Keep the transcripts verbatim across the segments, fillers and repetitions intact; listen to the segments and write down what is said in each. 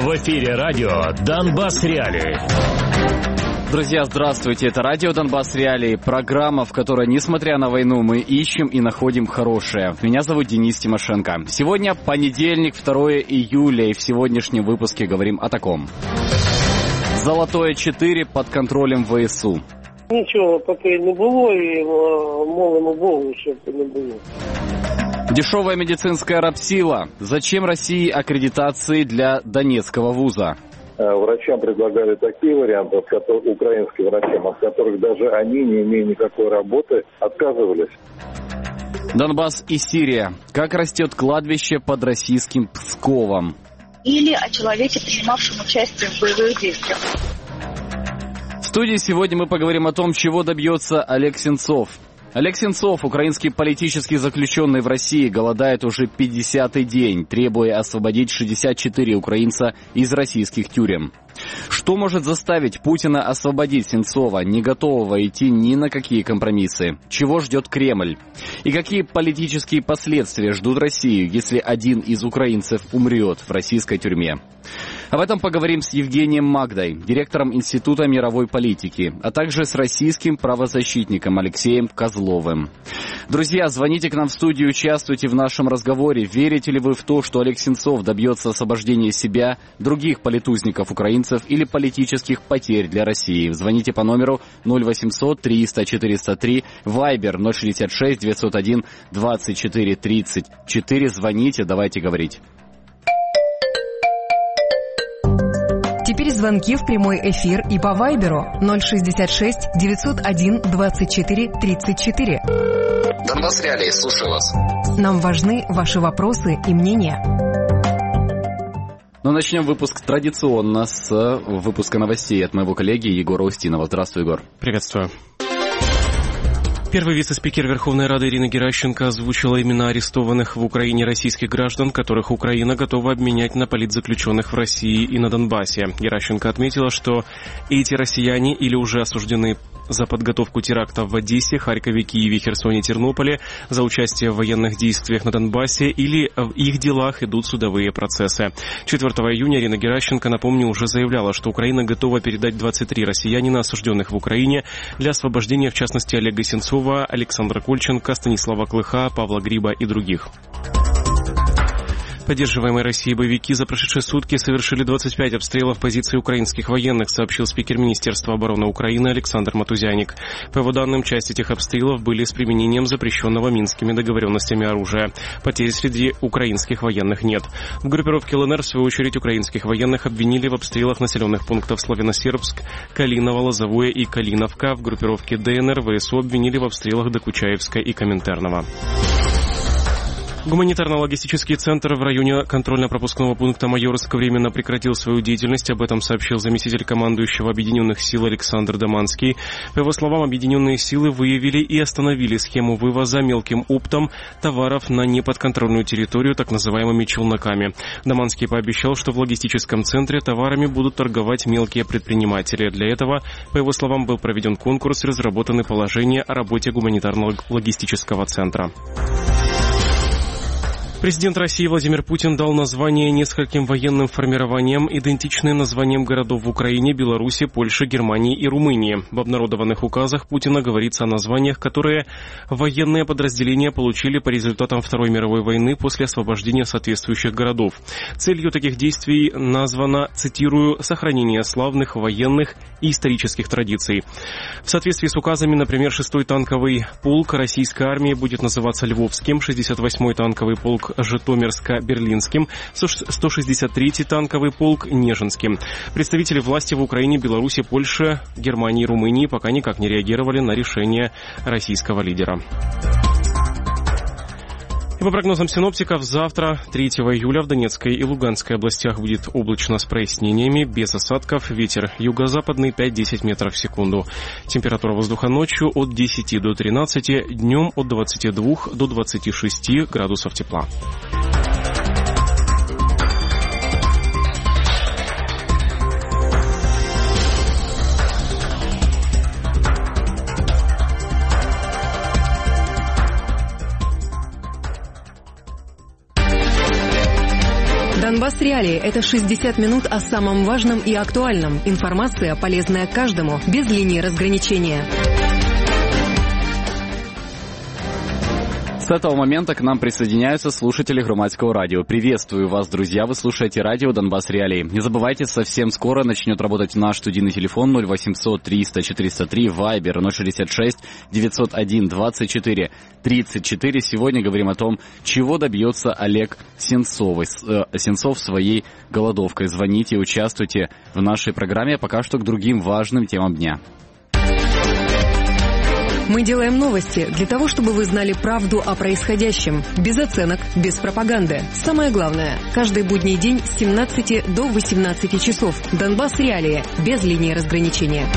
В эфире радио «Донбасс Реалии». Друзья, здравствуйте. Это радио «Донбасс Реалии», программа, в которой, несмотря на войну, мы ищем и находим хорошее. Меня зовут Денис Тимошенко. Сегодня понедельник, второе июля, и в сегодняшнем выпуске говорим о таком. Золотое четыре под контролем ВСУ. Нічого поки не було і молимо Богу, щоб не було. Дешевая медицинская рабсила. Зачем России аккредитации для Донецкого вуза? Врачам предлагали такие варианты, украинским врачам, от которых даже они, не имея никакой работы, отказывались. Донбасс и Сирия. Как растет кладбище под российским Псковом? Или о человеке, принимавшем участие в боевых действиях. В студии сегодня мы поговорим о том, чего добьется Олег Сенцов. Олег Сенцов, украинский политический заключенный в России, голодает уже пятидесятый день, требуя освободить шестьдесят четыре украинца из российских тюрем. Что может заставить Путина освободить Сенцова, не готового идти ни на какие компромиссы? Чего ждет Кремль? И какие политические последствия ждут Россию, если один из украинцев умрет в российской тюрьме? Об этом поговорим с Евгением Магдой, директором Института мировой политики, а также с российским правозащитником Алексеем Козловым. Друзья, звоните к нам в студию, участвуйте в нашем разговоре. Верите ли вы в то, что Олег Сенцов добьется освобождения себя, других политузников украинцев или политических потерь для России? Звоните по номеру ноль восемьсот триста четыреста три, Вайбер ноль шестьдесят шесть девятьсот один двадцать четыре тридцать четыре. Звоните, давайте говорить. Теперь звонки в прямой эфир и по Вайберу ноль шестьдесят шесть девятьсот один двадцать четыре тридцать четыре. Донбасс Реалии, слушаю вас. Нам важны ваши вопросы и мнения. Ну, начнем выпуск традиционно с выпуска новостей от моего коллеги Егора Устинова. Здравствуй, Егор. Приветствую. Первый вице-спикер Верховной Рады Ирина Геращенко озвучила имена арестованных в Украине российских граждан, которых Украина готова обменять на политзаключенных в России и на Донбассе. Геращенко отметила, что эти россияне или уже осуждены за подготовку терактов в Одессе, Харькове, Киеве, Херсоне, Тернополе, за участие в военных действиях на Донбассе или в их делах идут судовые процессы. четвёртого июня Ирина Геращенко, напомню, уже заявляла, что Украина готова передать двадцать три россиянина, осужденных в Украине, для освобождения, в частности, Олега Сенцова, Александра Кольченко, Станислава Клыха, Павла Гриба и других. Поддерживаемые Россией боевики за прошедшие сутки совершили двадцать пять обстрелов позиций украинских военных, сообщил спикер Министерства обороны Украины Александр Матузяник. По его данным, часть этих обстрелов были с применением запрещенного Минскими договоренностями оружия. Потерь среди украинских военных нет. В группировке ЛНР, в свою очередь, украинских военных обвинили в обстрелах населенных пунктов Славяно-Сербск, Калиново, Лозовое и Калиновка. В группировке ДНР ВСУ обвинили в обстрелах Докучаевска и Коминтерного. Гуманитарно-логистический центр в районе контрольно-пропускного пункта Майорск временно прекратил свою деятельность. Об этом сообщил заместитель командующего Объединенных сил Александр Даманский. По его словам, Объединенные силы выявили и остановили схему вывоза мелким оптом товаров на неподконтрольную территорию так называемыми челноками. Даманский пообещал, что в логистическом центре товарами будут торговать мелкие предприниматели. Для этого, по его словам, был проведен конкурс и разработаны положения о работе гуманитарно-логистического центра. Президент России Владимир Путин дал название нескольким военным формированиям, идентичные названиям городов в Украине, Беларуси, Польше, Германии и Румынии. В обнародованных указах Путина говорится о названиях, которые военные подразделения получили по результатам Второй мировой войны после освобождения соответствующих городов. Целью таких действий названо, цитирую, «сохранение славных военных и исторических традиций». В соответствии с указами, например, шестой танковый полк российской армии будет называться Львовским, шестьдесят восьмой танковый полк Житомирско-Берлинским, сто шестьдесят третий танковый полк Нежинским. Представители власти в Украине, Беларуси, Польше, Германии и Румынии пока никак не реагировали на решение российского лидера. И по прогнозам синоптиков, завтра, третьего июля, в Донецкой и Луганской областях будет облачно с прояснениями, без осадков, ветер юго-западный пять-десять метров в секунду. Температура воздуха ночью от десяти до тринадцати, днем от двадцати двух до двадцати шести градусов тепла. Донбасс Реалии – это шестьдесят минут о самом важном и актуальном. Информация, полезная каждому, без линии разграничения. С этого момента к нам присоединяются слушатели Громадского радио. Приветствую вас, друзья. Вы слушаете радио «Донбасс Реалии». Не забывайте, совсем скоро начнет работать наш студийный телефон ноль восемьсот триста четыреста три, Вайбер ноль шестьдесят шесть девятьсот один двадцать четыре тридцать четыре. Сегодня говорим о том, чего добьется Олег Сенцов, э, Сенцов своей голодовкой. Звоните, участвуйте в нашей программе. Пока что к другим важным темам дня. Мы делаем новости для того, чтобы вы знали правду о происходящем. Без оценок, без пропаганды. Самое главное, каждый будний день с семнадцати до восемнадцати часов. Донбасс Реалии. Без линии разграничения.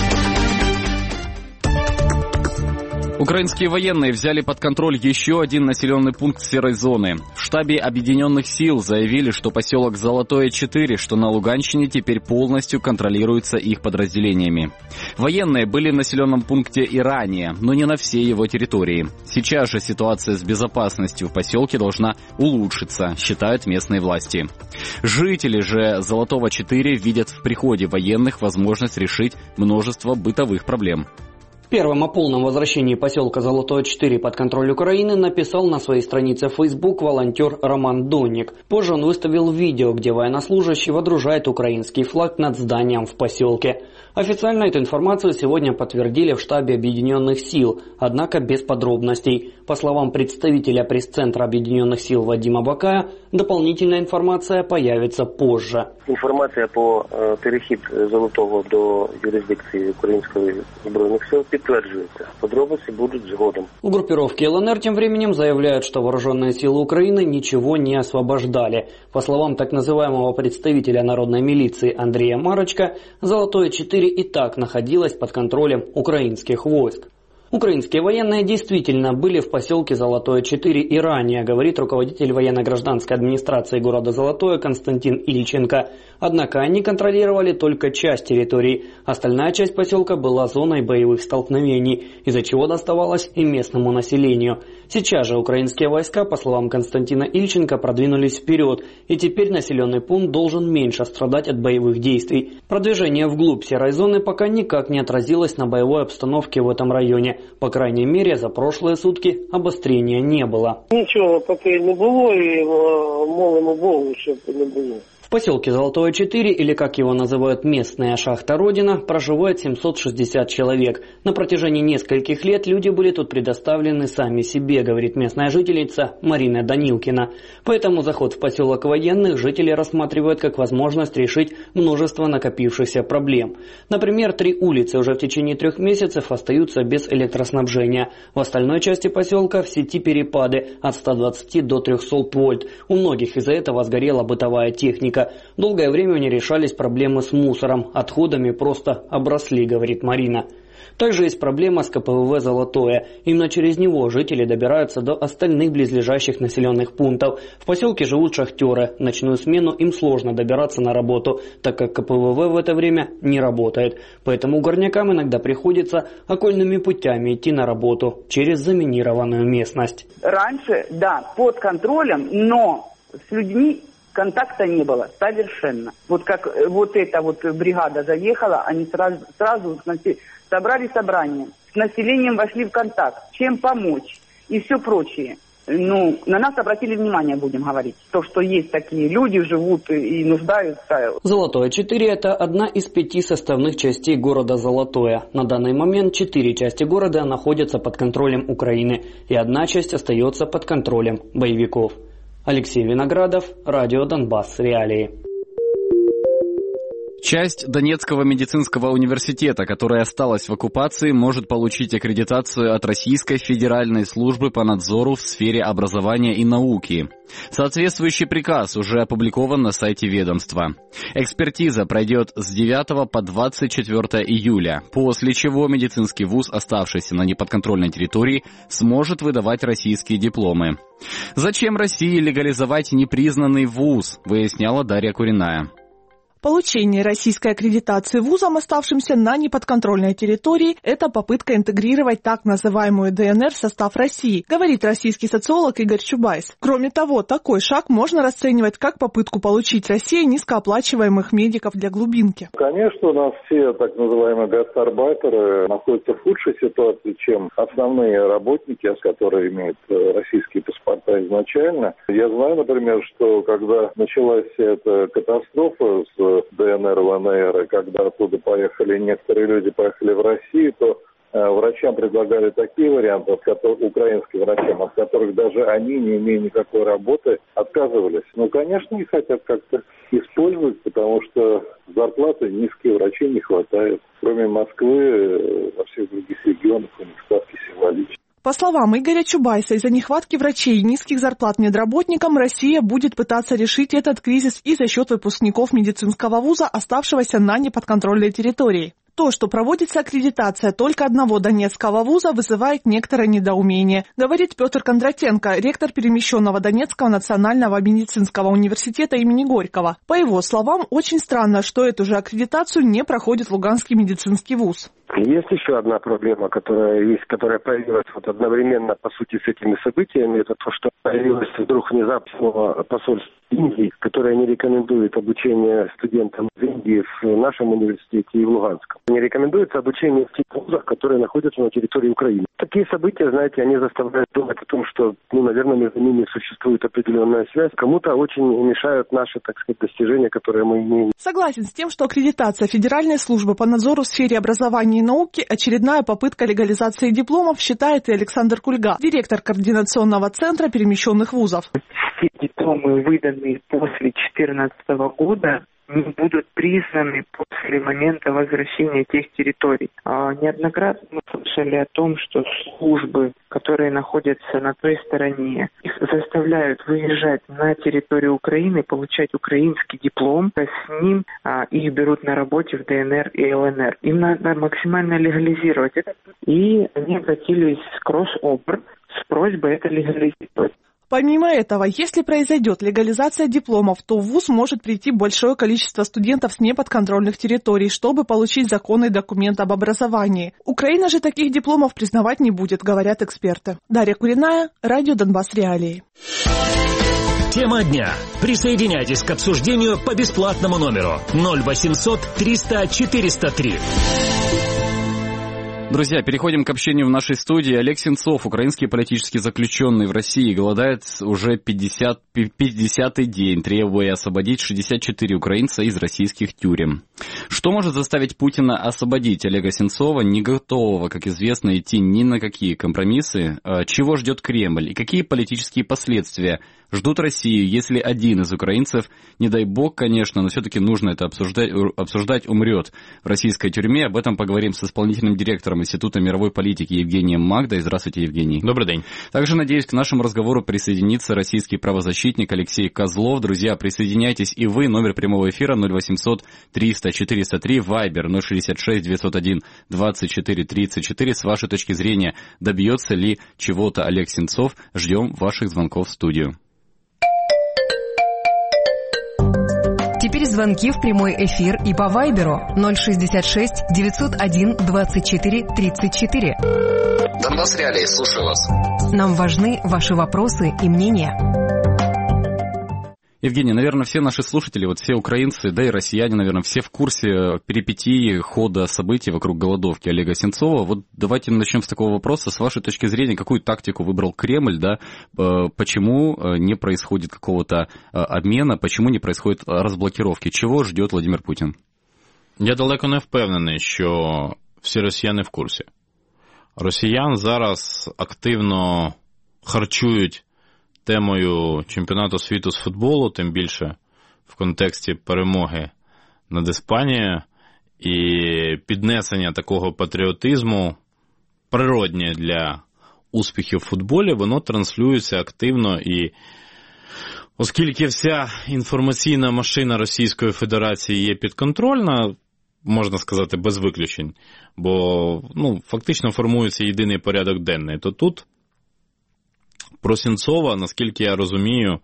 Украинские военные взяли под контроль еще один населенный пункт серой зоны. В штабе Объединенных сил заявили, что поселок Золотое четыре, что на Луганщине, теперь полностью контролируется их подразделениями. Военные были в населенном пункте и ранее, но не на всей его территории. Сейчас же ситуация с безопасностью в поселке должна улучшиться, считают местные власти. Жители же Золотого четыре видят в приходе военных возможность решить множество бытовых проблем. Первым о полном возвращении поселка Золотое четыре под контроль Украины написал на своей странице в Facebook волонтер Роман Донник. Позже он выставил видео, где военнослужащий водружает украинский флаг над зданием в поселке. Официально эту информацию сегодня подтвердили в штабе Объединенных сил, однако без подробностей. По словам представителя пресс-центра Объединенных сил Вадима Бакая, дополнительная информация появится позже. Інформація по е, перехід Золотого до юрисдикції Української збройних сил підтверджується. Подробиці будуть згодом. У группировки ЛНР тем временем заявляют, что вооруженные силы Украины ничего не освобождали. По словам так называемого представителя народной милиции Андрея Марочка, Золотое четыре и так находилось под контролем украинских войск. Украинские военные действительно были в поселке Золотое четыре и ранее, говорит руководитель военно-гражданской администрации города Золотое Константин Ильченко. Однако они контролировали только часть территории. Остальная часть поселка была зоной боевых столкновений, из-за чего доставалось и местному населению. Сейчас же украинские войска, по словам Константина Ильченко, продвинулись вперед, и теперь населенный пункт должен меньше страдать от боевых действий. Продвижение вглубь серой зоны пока никак не отразилось на боевой обстановке в этом районе. По крайней мере, за прошлые сутки обострения не было. Нічого поки не було і молимо Богу, щоб не було. В поселке Золотое четыре, или как его называют местная шахта Родина, проживает семьсот шестьдесят человек. На протяжении нескольких лет люди были тут предоставлены сами себе, говорит местная жительница Марина Данилкина. Поэтому заход в поселок военных жители рассматривают как возможность решить множество накопившихся проблем. Например, три улицы уже в течение трех месяцев остаются без электроснабжения. В остальной части поселка в сети перепады от ста двадцати до трехсот вольт. У многих из-за этого сгорела бытовая техника. Долгое время не решались проблемы с мусором, отходами просто обросли, говорит Марина. Также есть проблема с ка пэ вэ вэ «Золотое». Именно через него жители добираются до остальных близлежащих населенных пунктов. В поселке живут шахтеры. В ночную смену им сложно добираться на работу, так как ка пэ вэ вэ в это время не работает. Поэтому горнякам иногда приходится окольными путями идти на работу через заминированную местность. Раньше, да, под контролем, но с людьми контакта не было совершенно. Вот как вот эта вот бригада заехала, они сразу, сразу собрали собрание, с населением вошли в контакт, чем помочь и все прочее. Ну, на нас обратили внимание, будем говорить. То, что есть такие люди, живут и нуждаются. Золотое четыре – это одна из пяти составных частей города Золотое. На данный момент четыре части города находятся под контролем Украины, и одна часть остается под контролем боевиков. Алексей Виноградов, радио «Донбасс Реалии». Часть Донецкого медицинского университета, которая осталась в оккупации, может получить аккредитацию от Российской Федеральной службы по надзору в сфере образования и науки. Соответствующий приказ уже опубликован на сайте ведомства. Экспертиза пройдет с девятого по двадцать четвёртое июля, после чего медицинский вуз, оставшийся на неподконтрольной территории, сможет выдавать российские дипломы. Зачем России легализовать непризнанный вуз, выясняла Дарья Куриная. Получение российской аккредитации вузам, оставшимся на неподконтрольной территории, это попытка интегрировать так называемую ДНР в состав России, говорит российский социолог Игорь Чубайс. Кроме того, такой шаг можно расценивать как попытку получить России низкооплачиваемых медиков для глубинки. Конечно, у нас все так называемые гастарбайтеры находятся в худшей ситуации, чем основные работники, которые имеют российские паспорта изначально. Я знаю, например, что когда началась эта катастрофа с ДНР, ЛНР, когда оттуда поехали, некоторые люди поехали в Россию, то э, врачам предлагали такие варианты, от которых, украинским врачам, от которых даже они, не имея никакой работы, отказывались. Ну, конечно, их хотят как-то использовать, потому что зарплаты низкие, врачей не хватает. Кроме Москвы, во всех других регионах у них ставки символичные. По словам Игоря Чубайса, из-за нехватки врачей и низких зарплат медработникам Россия будет пытаться решить этот кризис и за счет выпускников медицинского вуза, оставшегося на неподконтрольной территории. То, что проводится аккредитация только одного донецкого вуза, вызывает некоторое недоумение, говорит Петр Кондратенко, ректор перемещенного Донецкого национального медицинского университета имени Горького. По его словам, очень странно, что эту же аккредитацию не проходит Луганский медицинский вуз. Есть еще одна проблема, которая есть, которая появилась вот одновременно, по сути, с этими событиями. Это то, что появилось вдруг внезапно посольство Индии, которое не рекомендует обучение студентам в Индии в нашем университете и в Луганском. Не рекомендуется обучение в тех вузах, которые находятся на территории Украины. Такие события, знаете, они заставляют думать о том, что, ну, наверное, между ними существует определенная связь. Кому-то очень мешают наши, так сказать, достижения, которые мы имеем. Согласен с тем, что аккредитация Федеральной службы по надзору в сфере образования и науки – очередная попытка легализации дипломов, считает и Александр Кульга, директор координационного центра перемещенных вузов. Все дипломы, выданные после две тысячи четырнадцатого года, не будут признаны после момента возвращения тех территорий. А неоднократно мы слышали о том, что службы, которые находятся на той стороне, их заставляют выезжать на территорию Украины, получать украинский диплом, а с ним а, их берут на работе в ДНР и ЛНР. Им надо максимально легализировать это. И они обратились к Рособр с просьбой это легализировать. Помимо этого, если произойдет легализация дипломов, то в вуз может прийти большое количество студентов с неподконтрольных территорий, чтобы получить законный документ об образовании. Украина же таких дипломов признавать не будет, говорят эксперты. Дарья Куриная, радио Донбасс Реалии. Тема дня. Присоединяйтесь к обсуждению по бесплатному номеру ноль восемьсот триста четыреста три. Друзья, переходим к общению в нашей студии. Олег Сенцов, украинский политический заключенный в России, голодает уже пятидесятый день, требуя освободить шестьдесят четыре украинца из российских тюрем. Что может заставить Путина освободить Олега Сенцова, не готового, как известно, идти ни на какие компромиссы? Чего ждет Кремль и какие политические последствия ждут Россию, если один из украинцев, не дай бог, конечно, но все-таки нужно это обсуждать, обсуждать, умрет в российской тюрьме? Об этом поговорим с исполнительным директором Института мировой политики Евгением Магдой. Здравствуйте, Евгений. Добрый день. Также, надеюсь, к нашему разговору присоединится российский правозащитник Алексей Козлов. Друзья, присоединяйтесь и вы. Номер прямого эфира ноль восемьсот триста четыреста три, Вайбер ноль шестьдесят шесть девятьсот один двадцать четыре тридцать четыре. С вашей точки зрения, добьется ли чего-то Олег Сенцов? Ждем ваших звонков в студию. Теперь звонки в прямой эфир и по Вайберу ноль шестьдесят шесть девятьсот один двадцать четыре тридцать четыре. Донбасс Реалии, слушаю вас. Нам важны ваши вопросы и мнения. Евгений, наверное, все наши слушатели, вот все украинцы, да и россияне, наверное, все в курсе перипетий хода событий вокруг голодовки Олега Сенцова. Вот давайте начнем с такого вопроса. С вашей точки зрения, какую тактику выбрал Кремль, да? Почему не происходит какого-то обмена, почему не происходит разблокировки? Чего ждет Владимир Путин? Я далеко не впевнений, що всі росіяни в курсі. Росіян зараз активно харчують темою чемпіонату світу з футболу, тим більше в контексті перемоги над Іспанією, і піднесення такого патріотизму, природнє для успіхів в футболі, воно транслюється активно, і оскільки вся інформаційна машина Російської Федерації є підконтрольна, можна сказати, без виключень, бо ну, фактично формується єдиний порядок денний, то тут про Сенцова, наскільки я розумію,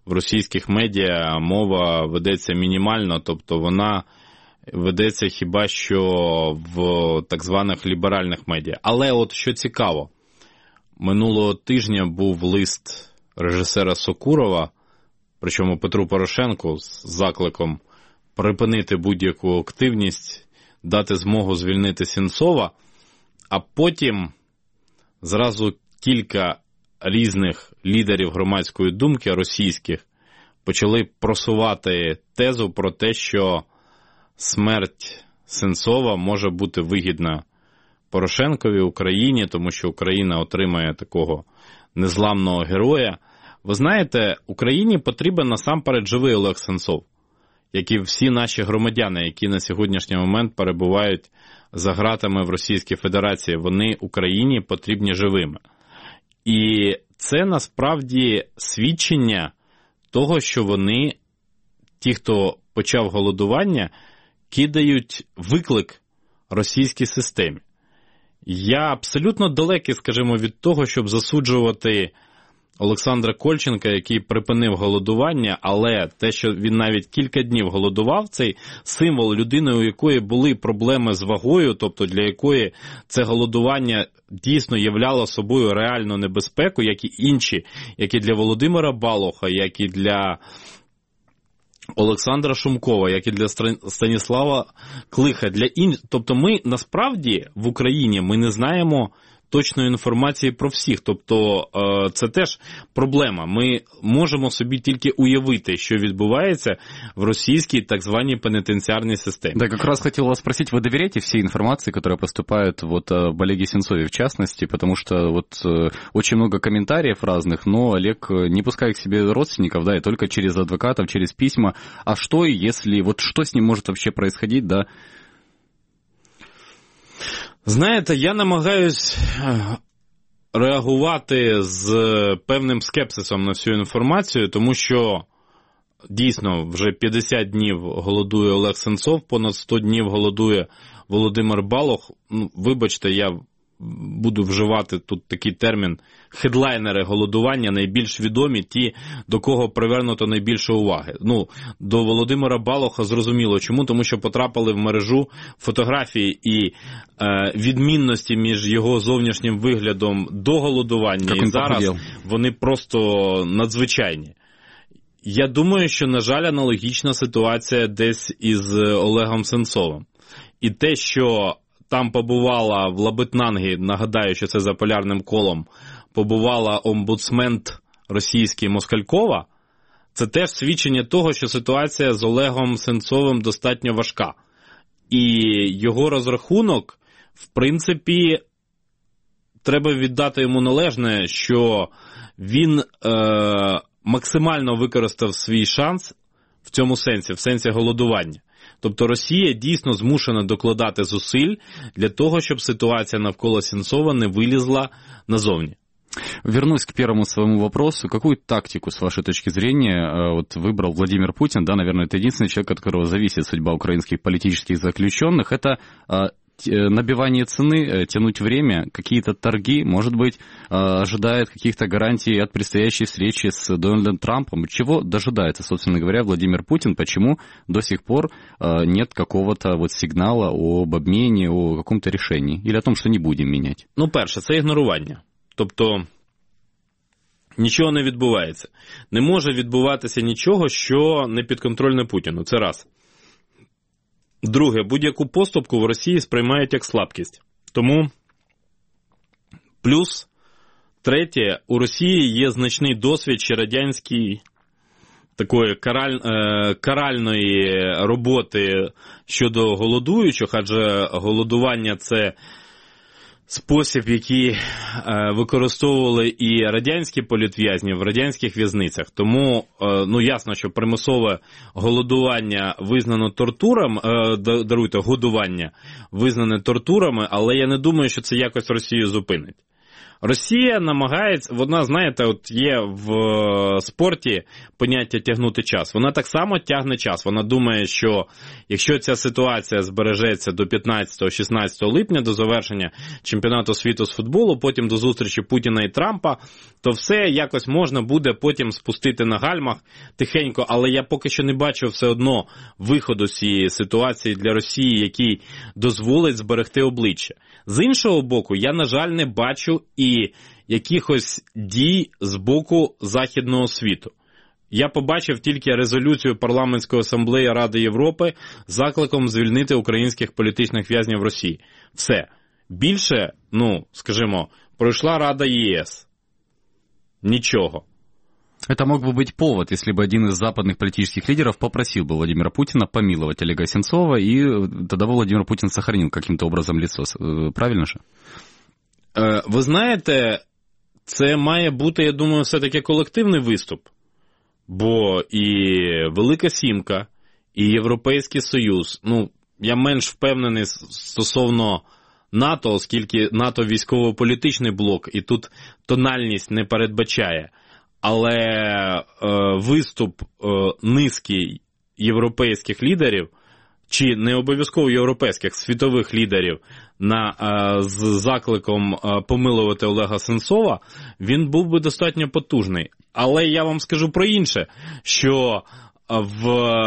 в російських медіа мова ведеться мінімально, тобто вона ведеться хіба що в так званих ліберальних медіа. Але от що цікаво, минулого тижня був лист режисера Сокурова, причому Петру Порошенку, з закликом припинити будь-яку активність, дати змогу звільнити Сенцова, а потім зразу кілька різних лідерів громадської думки російських почали просувати тезу про те, що смерть Сенцова може бути вигідна Порошенкові, Україні, тому що Україна отримає такого незламного героя. Ви знаєте, Україні потрібен насамперед живий Олег Сенцов, як і всі наші громадяни, які на сьогоднішній момент перебувають за ґратами в Російській Федерації. Вони Україні потрібні живими. І це насправді свідчення того, що вони, ті, хто почав голодування, кидають виклик російській системі. Я абсолютно далекий, скажімо, від того, щоб засуджувати Олександра Кольченка, який припинив голодування, але те, що він навіть кілька днів голодував, цей символ людини, у якої були проблеми з вагою, тобто для якої це голодування дійсно являло собою реальну небезпеку, як і інші, як і для Володимира Балуха, як і для Олександра Шумкова, як і для Станіслава Клиха, для ін... Тобто ми насправді в Україні ми не знаємо точної інформації про всіх. Тобто це теж проблема. Ми можемо собі тільки уявити, що відбувається в російській так званій пенитенциарной системе. Да, как раз хотел вас спросить, вы доверяете всей информации, которая поступает вот об Олеге Сенцове в частности, потому что вот очень много комментариев разных, но Олег не пускает к себе родственников, да, и только через адвокатов, через письма. А что, если, вот что с ним может вообще происходить, да? Знаєте, я намагаюсь реагувати з певним скепсисом на всю інформацію, тому що дійсно вже п'ятдесят днів голодує Олег Сенцов, понад сто днів голодує Володимир Балух. Ну, вибачте, я буду вживати тут такий термін хедлайнери голодування, найбільш відомі, ті, до кого привернуто найбільше уваги. Ну, до Володимира Балуха зрозуміло. Чому? Тому що потрапили в мережу фотографії і е, відмінності між його зовнішнім виглядом до голодування і зараз похудел. Вони просто надзвичайні. Я думаю, що, на жаль, аналогічна ситуація десь із Олегом Сенцовим. І те, що там побувала в Лабитнангі, нагадаю, що це за полярним колом, побувала омбудсмен російський Москалькова, це теж свідчення того, що ситуація з Олегом Сенцовим достатньо важка. І його розрахунок, в принципі, треба віддати йому належне, що він е, максимально використав свій шанс в цьому сенсі, в сенсі голодування. Тобто Росія дійсно змушена докладати зусиль для того, щоб ситуація навколо Сенцова не вылезла назовні. Вернусь к первому своему вопросу. Какую тактику, с вашей точки зрения, вот выбрал Владимир Путин? Да, наверное, это единственный человек, от которого зависит судьба украинских политических заключенных. Это набивание цены, тянуть время, какие-то торги, может быть, ожидает каких-то гарантий от предстоящей встречи с Дональдом Трампом. Чего дожидается, собственно говоря, Владимир Путин? Почему до сих пор нет какого-то вот сигнала об обмене, о каком-то решении? Или о том, что не будем менять? Ну, перше, це ігнорування. Тобто, нічого не відбувається. Не може відбуватися нічого, що не підконтрольне Путіну. Це раз. Друге, будь-яку поступку в Росії сприймають як слабкість. Тому, плюс, третє, у Росії є значний досвід ще радянський, такої караль, е, каральної роботи щодо голодуючих, адже голодування – це спосіб, який е, використовували і радянські політв'язні в радянських в'язницях. Тому, е, ну, ясно, що примусове голодування визнано тортурами, е, даруйте, годування визнане тортурами, але я не думаю, що це якось Росію зупинить. Росія намагається, вона, знаєте, от є в спорті поняття тягнути час. Вона так само тягне час. Вона думає, що якщо ця ситуація збережеться до п'ятнадцятого-шістнадцятого липня, до завершення чемпіонату світу з футболу, потім до зустрічі Путіна і Трампа, то все якось можна буде потім спустити на гальмах тихенько. Але я поки що не бачу все одно виходу з цієї ситуації для Росії, який дозволить зберегти обличчя. З іншого боку, я, на жаль, не бачу і якихось дій з боку Західного світу. Я побачив тільки резолюцію Парламентської асамблеї Ради Європи з закликом звільнити українських політичних в'язнів в Росії. Все. Більше, ну, скажімо, пройшла Рада ЄС. Ничего. Это мог бы быть повод, если бы один из западных политических лидеров попросил бы Владимира Путина помиловать Олега Сенцова, и тогда бы Владимир Путин сохранил каким-то образом лицо. Правильно же? Ви знаєте, це має бути, я думаю, все-таки колективний виступ. Бо і Велика Сімка, і Європейський Союз, ну, я менш впевнений стосовно НАТО, оскільки НАТО військово-політичний блок, і тут тональність не передбачає. Але е, виступ е, низки європейських лідерів, чи не обов'язково європейських, світових лідерів на, е, з закликом е, помилувати Олега Сенцова, він був би достатньо потужний. Але я вам скажу про інше, що в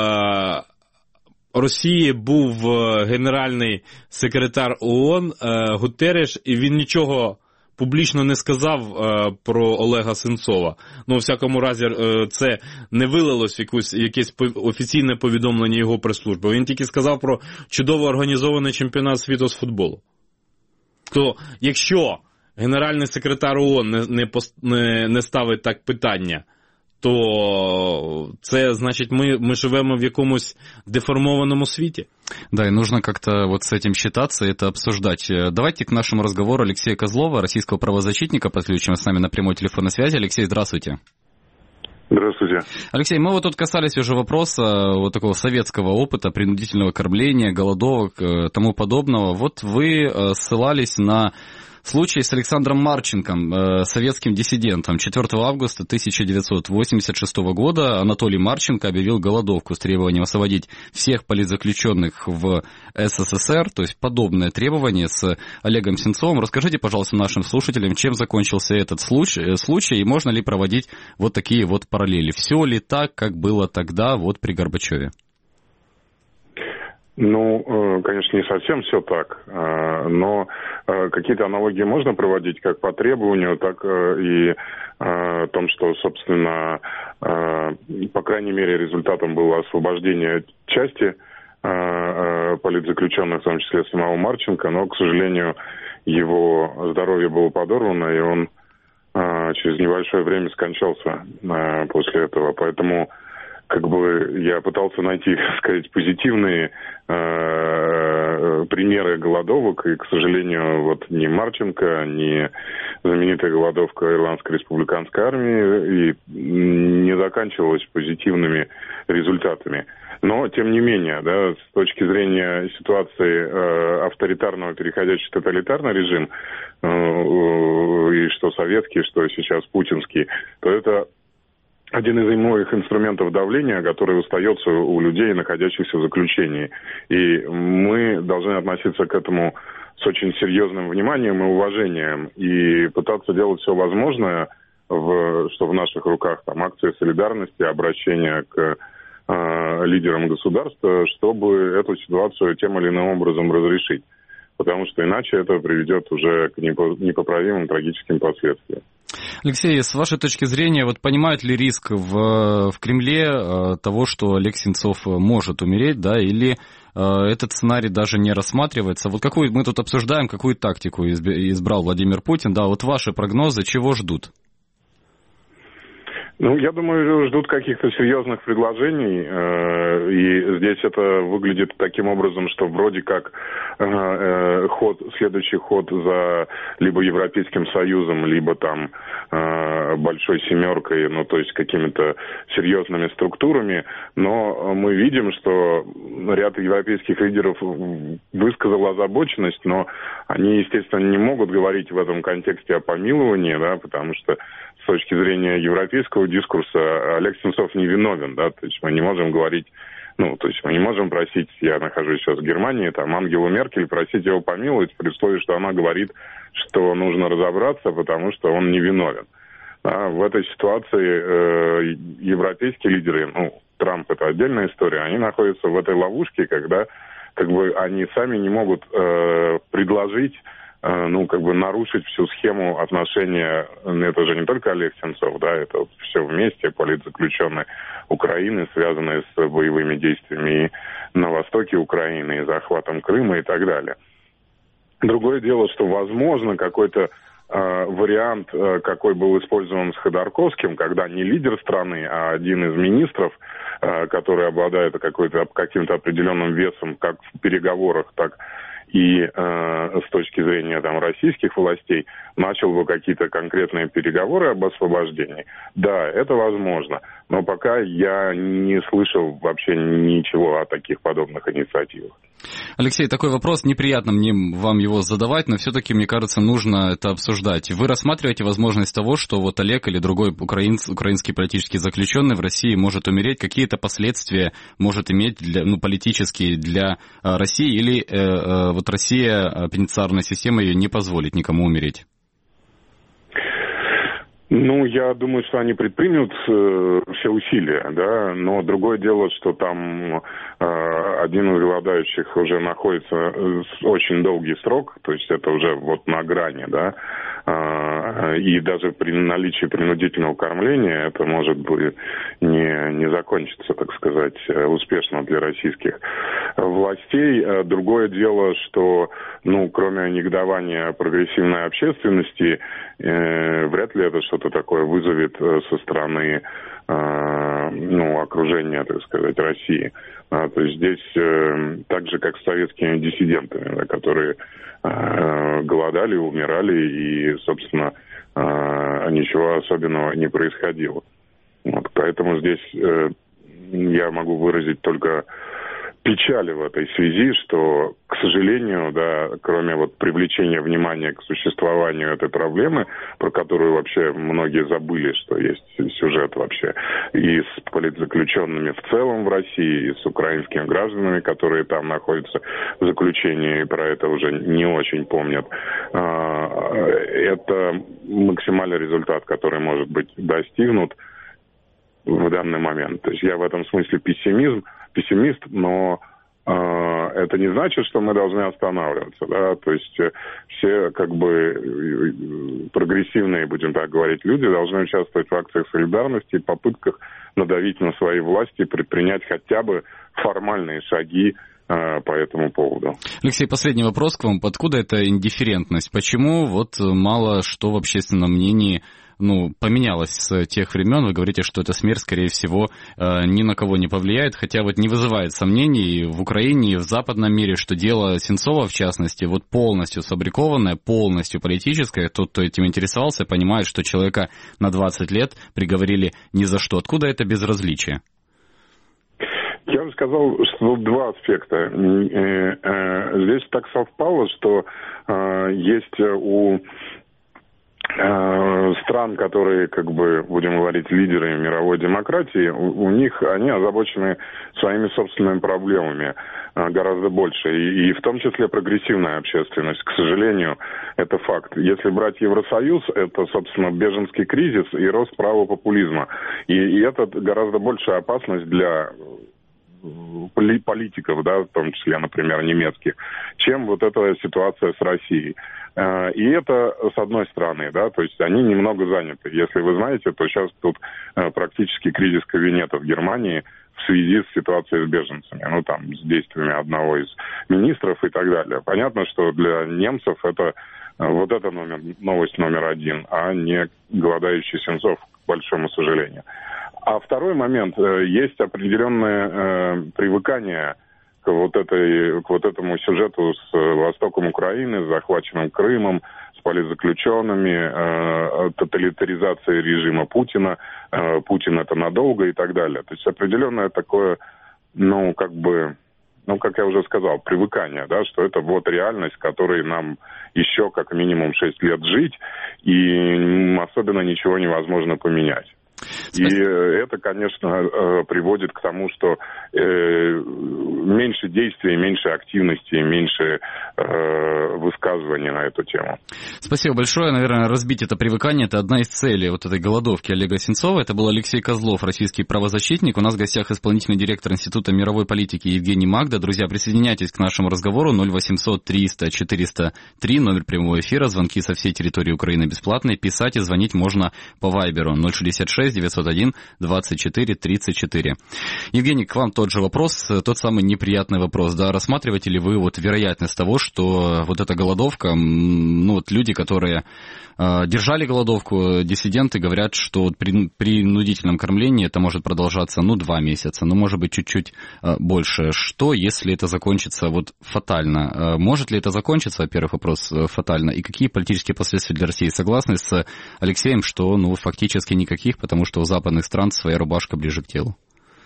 Росії був генеральний секретар ООН Гутерреш, і він нічого публічно не сказав е, про Олега Сенцова. Ну, у всякому разі, е, це не вилилось в якусь, якесь офіційне повідомлення його прес-служби. Він тільки сказав про чудово організований чемпіонат світу з футболу. То, якщо генеральний секретар ООН не, не, не, не ставить так питання, то це, значит, мы, мы живем в якомусь деформованном свете. Да, и нужно как-то вот с этим считаться, это обсуждать. Давайте к нашему разговору Алексея Козлова, российского правозащитника, подключим с нами на прямой телефонной связи. Алексей, здравствуйте. Здравствуйте. Алексей, мы вот тут касались уже вопроса вот такого советского опыта, принудительного кормления, голодовок, тому подобного. Вот вы ссылались на случай с Александром Марченком, э, советским диссидентом. четвёртого августа тысяча девятьсот восемьдесят шестого года Анатолий Марченко объявил голодовку с требованием освободить всех политзаключенных в СССР, то есть подобное требование с Олегом Сенцовым. Расскажите, пожалуйста, нашим слушателям, чем закончился этот случай, случай и можно ли проводить вот такие вот параллели. Все ли так, как было тогда вот при Горбачеве? Ну, конечно, не совсем все так, но какие-то аналогии можно проводить как по требованию, так и о том, что, собственно, по крайней мере, результатом было освобождение части политзаключенных, в том числе самого Марченко, но, к сожалению, его здоровье было подорвано, и он через небольшое время скончался после этого, поэтому... Как бы я пытался найти, так сказать, позитивные э, примеры голодовок, и, к сожалению, вот ни Марченко, ни знаменитая голодовка Ирландской республиканской армии и не заканчивалась позитивными результатами. Но, тем не менее, да, с точки зрения ситуации э, авторитарного, переходящего в тоталитарный режим, э, и что советский, что сейчас путинский, то это один из многих инструментов давления, который остается у людей, находящихся в заключении. И мы должны относиться к этому с очень серьезным вниманием и уважением и пытаться делать все возможное, в, что в наших руках, там, акции солидарности, обращение к э, лидерам государства, чтобы эту ситуацию тем или иным образом разрешить. Потому что иначе это приведет уже к непоправимым трагическим последствиям. Алексей, с вашей точки зрения, вот понимают ли риск в, в Кремле э, того, что Олег Сенцов может умереть, да, или э, этот сценарий даже не рассматривается? Вот какую мы тут обсуждаем, какую тактику изб, избрал Владимир Путин, да, вот ваши прогнозы, чего ждут? Ну, я думаю, ждут каких-то серьезных предложений, и здесь это выглядит таким образом, что вроде как ход, следующий ход за либо Европейским Союзом, либо там Большой Семеркой, ну, то есть какими-то серьезными структурами, но мы видим, что ряд европейских лидеров высказал озабоченность, но они, естественно, не могут говорить в этом контексте о помиловании, да, потому что с точки зрения европейского дискурса Олег Сенцов не виновен, да, то есть мы не можем говорить, ну, то есть мы не можем просить, я нахожусь сейчас в Германии, там, Ангелу Меркель, просить его помиловать при условии, что она говорит, что нужно разобраться, потому что он не виновен. А в этой ситуации э, европейские лидеры, ну, Трамп это отдельная история, они находятся в этой ловушке, когда как бы они сами не могут э, предложить, ну, как бы нарушить всю схему отношения, это же не только Олег Сенцов, да, это вот все вместе, политзаключенные Украины, связанные с боевыми действиями и на востоке Украины, и захватом Крыма и так далее. Другое дело, что, возможно, какой-то э, вариант, э, какой был использован с Ходорковским, когда не лидер страны, а один из министров, э, который обладает какой-то, каким-то определенным весом как в переговорах, так и э, с точки зрения там, российских властей, начал бы какие-то конкретные переговоры об освобождении. Да, это возможно, но пока я не слышал вообще ничего о таких подобных инициативах. Алексей, такой вопрос, неприятно мне вам его задавать, но все-таки, мне кажется, нужно это обсуждать. Вы рассматриваете возможность того, что вот Олег или другой украинц, украинский политический заключенный в России может умереть, какие-то последствия может иметь для, ну, политические для э, России, или э, э, вот Россия, пенитенциарная система, ее не позволит никому умереть? Ну, я думаю, что они предпримут э, все усилия, да, но другое дело, что там э, один из голодающих уже находится э, очень долгий срок, то есть это уже вот на грани, да, э, и даже при наличии принудительного кормления это может быть не, не закончиться, так сказать, успешно для российских властей. Другое дело, что, ну, кроме негодования прогрессивной общественности, э, вряд ли это что-то такое вызовет со стороны э, ну, окружения, так сказать, России. А, то есть здесь э, так же, как с советскими диссидентами, да, которые э, голодали, умирали, и, собственно, э, ничего особенного не происходило. Вот, поэтому здесь э, я могу выразить только печали в этой связи, что, к сожалению, да, кроме вот привлечения внимания к существованию этой проблемы, про которую вообще многие забыли, что есть сюжет вообще, и с политзаключенными в целом в России, и с украинскими гражданами, которые там находятся в заключении, и про это уже не очень помнят, это максимальный результат, который может быть достигнут в данный момент. То есть я в этом смысле пессимизм, пессимист, но э, это не значит, что мы должны останавливаться, да, то есть э, все как бы э, прогрессивные, будем так говорить, люди должны участвовать в акциях солидарности и попытках надавить на свои власти, предпринять хотя бы формальные шаги э, по этому поводу. Алексей, последний вопрос к вам. Откуда эта индифферентность? Почему вот мало что в общественном мнении ну, поменялось с тех времен? Вы говорите, что эта смерть, скорее всего, ни на кого не повлияет, хотя вот не вызывает сомнений в Украине и в западном мире, что дело Сенцова, в частности, вот полностью сфабрикованное, полностью политическое. Тот, кто этим интересовался, понимает, что человека на двадцать лет приговорили ни за что. Откуда это безразличие? Я бы сказал, что два аспекта. Здесь так совпало, что есть у стран, которые, как бы, будем говорить, лидеры мировой демократии, у, у них они озабочены своими собственными проблемами гораздо больше, и, и в том числе прогрессивная общественность. К сожалению, это факт. Если брать Евросоюз, это, собственно, беженский кризис и рост правого популизма. И, и это гораздо большая опасность для политиков, да, в том числе, например, немецких, чем вот эта ситуация с Россией. И это с одной стороны, да, то есть они немного заняты. Если вы знаете, то сейчас тут практически кризис кабинета в Германии в связи с ситуацией с беженцами, ну там с действиями одного из министров и так далее. Понятно, что для немцев это вот это номер, новость номер один, а не голодающий Сенцов, большому сожалению. А второй момент, есть определенное привыкание к вот, этой, к вот этому сюжету с востоком Украины, с захваченным Крымом, с политзаключенными, тоталитаризацией режима Путина, Путин это надолго и так далее. То есть определенное такое, ну, как бы... Ну, как я уже сказал, привыкание, да, что это вот реальность, в которой нам еще как минимум шесть лет жить, и особенно ничего невозможно поменять. Спасибо. И это, конечно, приводит к тому, что меньше действий, меньше активности, меньше высказываний на эту тему. Спасибо большое. Наверное, разбить это привыкание – это одна из целей вот этой голодовки Олега Сенцова. Это был Алексей Козлов, российский правозащитник. У нас в гостях исполнительный директор Института мировой политики Евгений Магда. Друзья, присоединяйтесь к нашему разговору. ноль восемьсот триста четыреста три, номер прямого эфира. Звонки со всей территории Украины бесплатные. Писать и звонить можно по Вайберу ноль шестьдесят шесть девятьсот один двадцать четыре тридцать четыре. Евгений, к вам тот же вопрос, тот самый неприятный вопрос. Да, рассматриваете ли вы вот вероятность того, что вот эта голодовка, ну вот люди, которые э, держали голодовку, диссиденты говорят, что вот при принудительном кормлении это может продолжаться, ну, два месяца, ну, может быть, чуть-чуть э, больше. Что, если это закончится вот фатально? Э, может ли это закончиться, во-первых, вопрос э, фатально, и какие политические последствия для России? Согласны с Алексеем, что, ну, фактически никаких, потому что у западных стран своя рубашка ближе к тілу?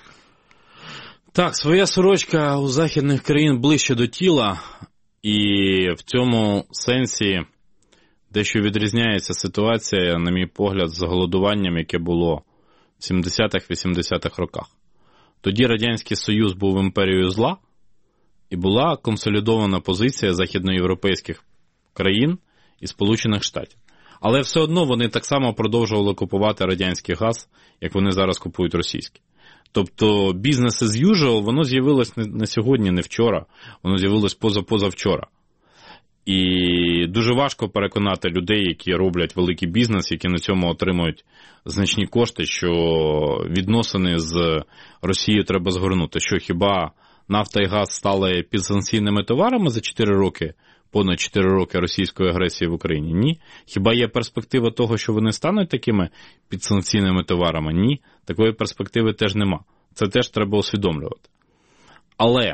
Так, своя сорочка у західних країн ближче до тіла, і в цьому сенсі дещо відрізняється ситуація, на мій погляд, з голодуванням, яке було в сімдесятих-вісімдесятих роках. Тоді Радянський Союз був імперією зла, і була консолідована позиція західноєвропейських країн і Сполучених Штатів. Але все одно вони так само продовжували купувати радянський газ, як вони зараз купують російський. Тобто бізнес as usual, воно з'явилось не сьогодні, не вчора, воно з'явилось поза-позавчора. І дуже важко переконати людей, які роблять великий бізнес, які на цьому отримують значні кошти, що відносини з Росією треба згорнути. Що хіба нафта і газ стали підсанкційними товарами за чотири роки, понад чотири роки російської агресії в Україні? Ні. Хіба є перспектива того, що вони стануть такими підсанкційними товарами? Ні. Такої перспективи теж нема. Це теж треба усвідомлювати. Але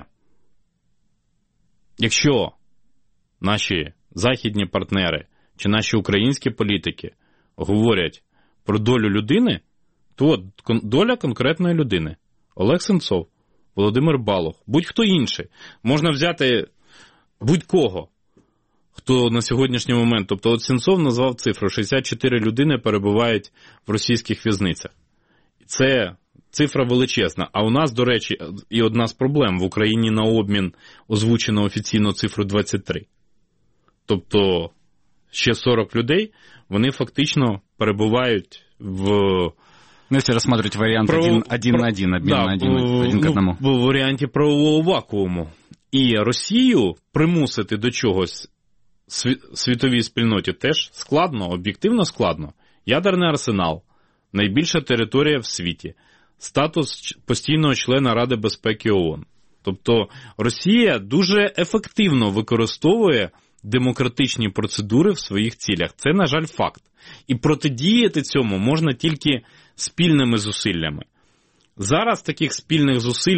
якщо наші західні партнери чи наші українські політики говорять про долю людини, то доля конкретної людини. Олег Сенцов, Володимир Балух, будь-хто інший. Можна взяти будь-кого, хто на сьогоднішній момент, тобто от Сенцов назвав цифру, шістдесят чотири людини перебувають в російських в'язницях. Це цифра величезна. А у нас, до речі, і одна з проблем, в Україні на обмін озвучено офіційно цифру двадцять три. Тобто ще сорок людей, вони фактично перебувають в... Ну, если рассматривать вариант Про... один, один Про... на один, обмен да, на один, один к одному. В варіанті правового вакууму. І Росію примусити до чогось світовій спільноті теж складно, об'єктивно складно. Ядерний арсенал, найбільша територія в світі, статус постійного члена Ради безпеки ООН. Тобто Росія дуже ефективно використовує демократичні процедури в своїх цілях. Це, на жаль, факт. І протидіяти цьому можна тільки спільними зусиллями. Зараз таких спільних зусиль,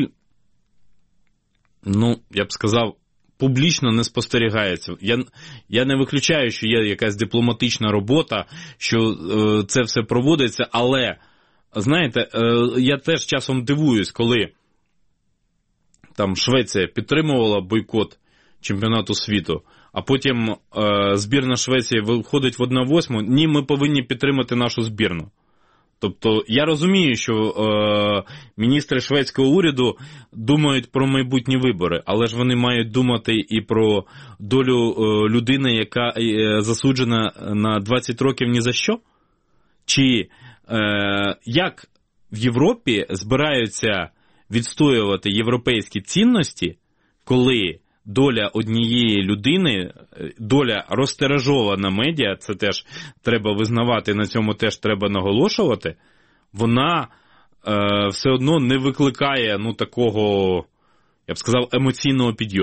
ну, я б сказав, публічно не спостерігається. Я, я не виключаю, що є якась дипломатична робота, що е, це все проводиться, але, знаєте, е, я теж часом дивуюсь, коли там Швеція підтримувала бойкот чемпіонату світу, а потім е, збірна Швеції виходить в одна восьма, ні, ми повинні підтримати нашу збірну. Тобто я розумію, що е, міністри шведського уряду думають про майбутні вибори, але ж вони мають думати і про долю е, людини, яка е, засуджена на двадцять років ні за що? Чи е, як в Європі збираються відстоювати європейські цінності, коли доля однієї людини, доля розтиражована медіа, це теж треба визнавати, на цьому теж треба наголошувати, вона е, все одно не викликає, ну, такого, я б сказав, емоційного підйому.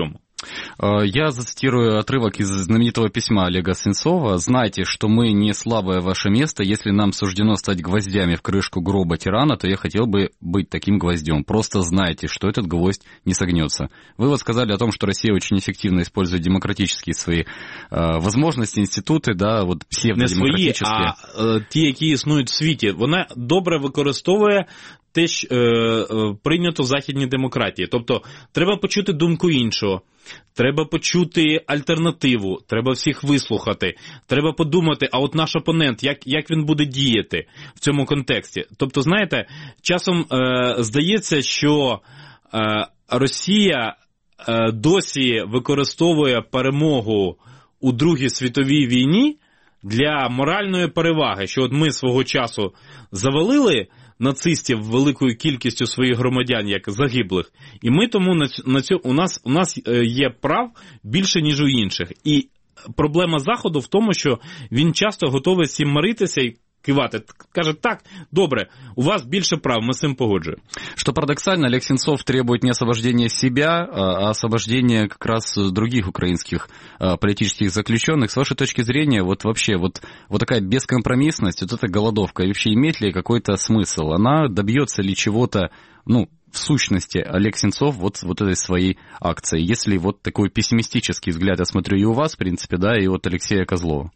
Я зацитирую отрывок из знаменитого письма Олега Сенцова. «Знайте, что мы не слабое ваше место. Если нам суждено стать гвоздями в крышку гроба тирана, то я хотел бы быть таким гвоздем. Просто знайте, что этот гвоздь не согнется». Вы вот сказали о том, что Россия очень эффективно использует демократические свои э, возможности, інститути, да, вот псевдодемократическі. Не свої, а ті, які існують в світі. Вона добре використовує те, що е, е, прийнято в західній демократії. Тобто, треба почути думку іншого, треба почути альтернативу, треба всіх вислухати, треба подумати, а от наш опонент, як, як він буде діяти в цьому контексті. Тобто, знаєте, часом е, здається, що е, Росія е, досі використовує перемогу у Другій світовій війні для моральної переваги, що от ми свого часу завалили нацистів великою кількістю своїх громадян, як загиблих, і ми тому на, на цю, у нас, у нас є прав більше, ніж у інших. І проблема Заходу в тому, що він часто готовий всім миритися і кивати. Каже, так, добре, у вас більше прав, мы с этим погоджуем. Что парадоксально, Олег Сенцов требует не освобождения себя, а освобождения как раз других украинских политических заключенных. С вашей точки зрения, вот вообще, вот, вот такая бескомпромиссность, вот эта голодовка, и вообще имеет ли какой-то смысл? Она добьется ли чего-то, ну, в сущности, Олег Сенцов вот, вот этой своей акции? Если вот такой пессимистический взгляд, я смотрю, и у вас, в принципе, да, и от Алексея Козлова.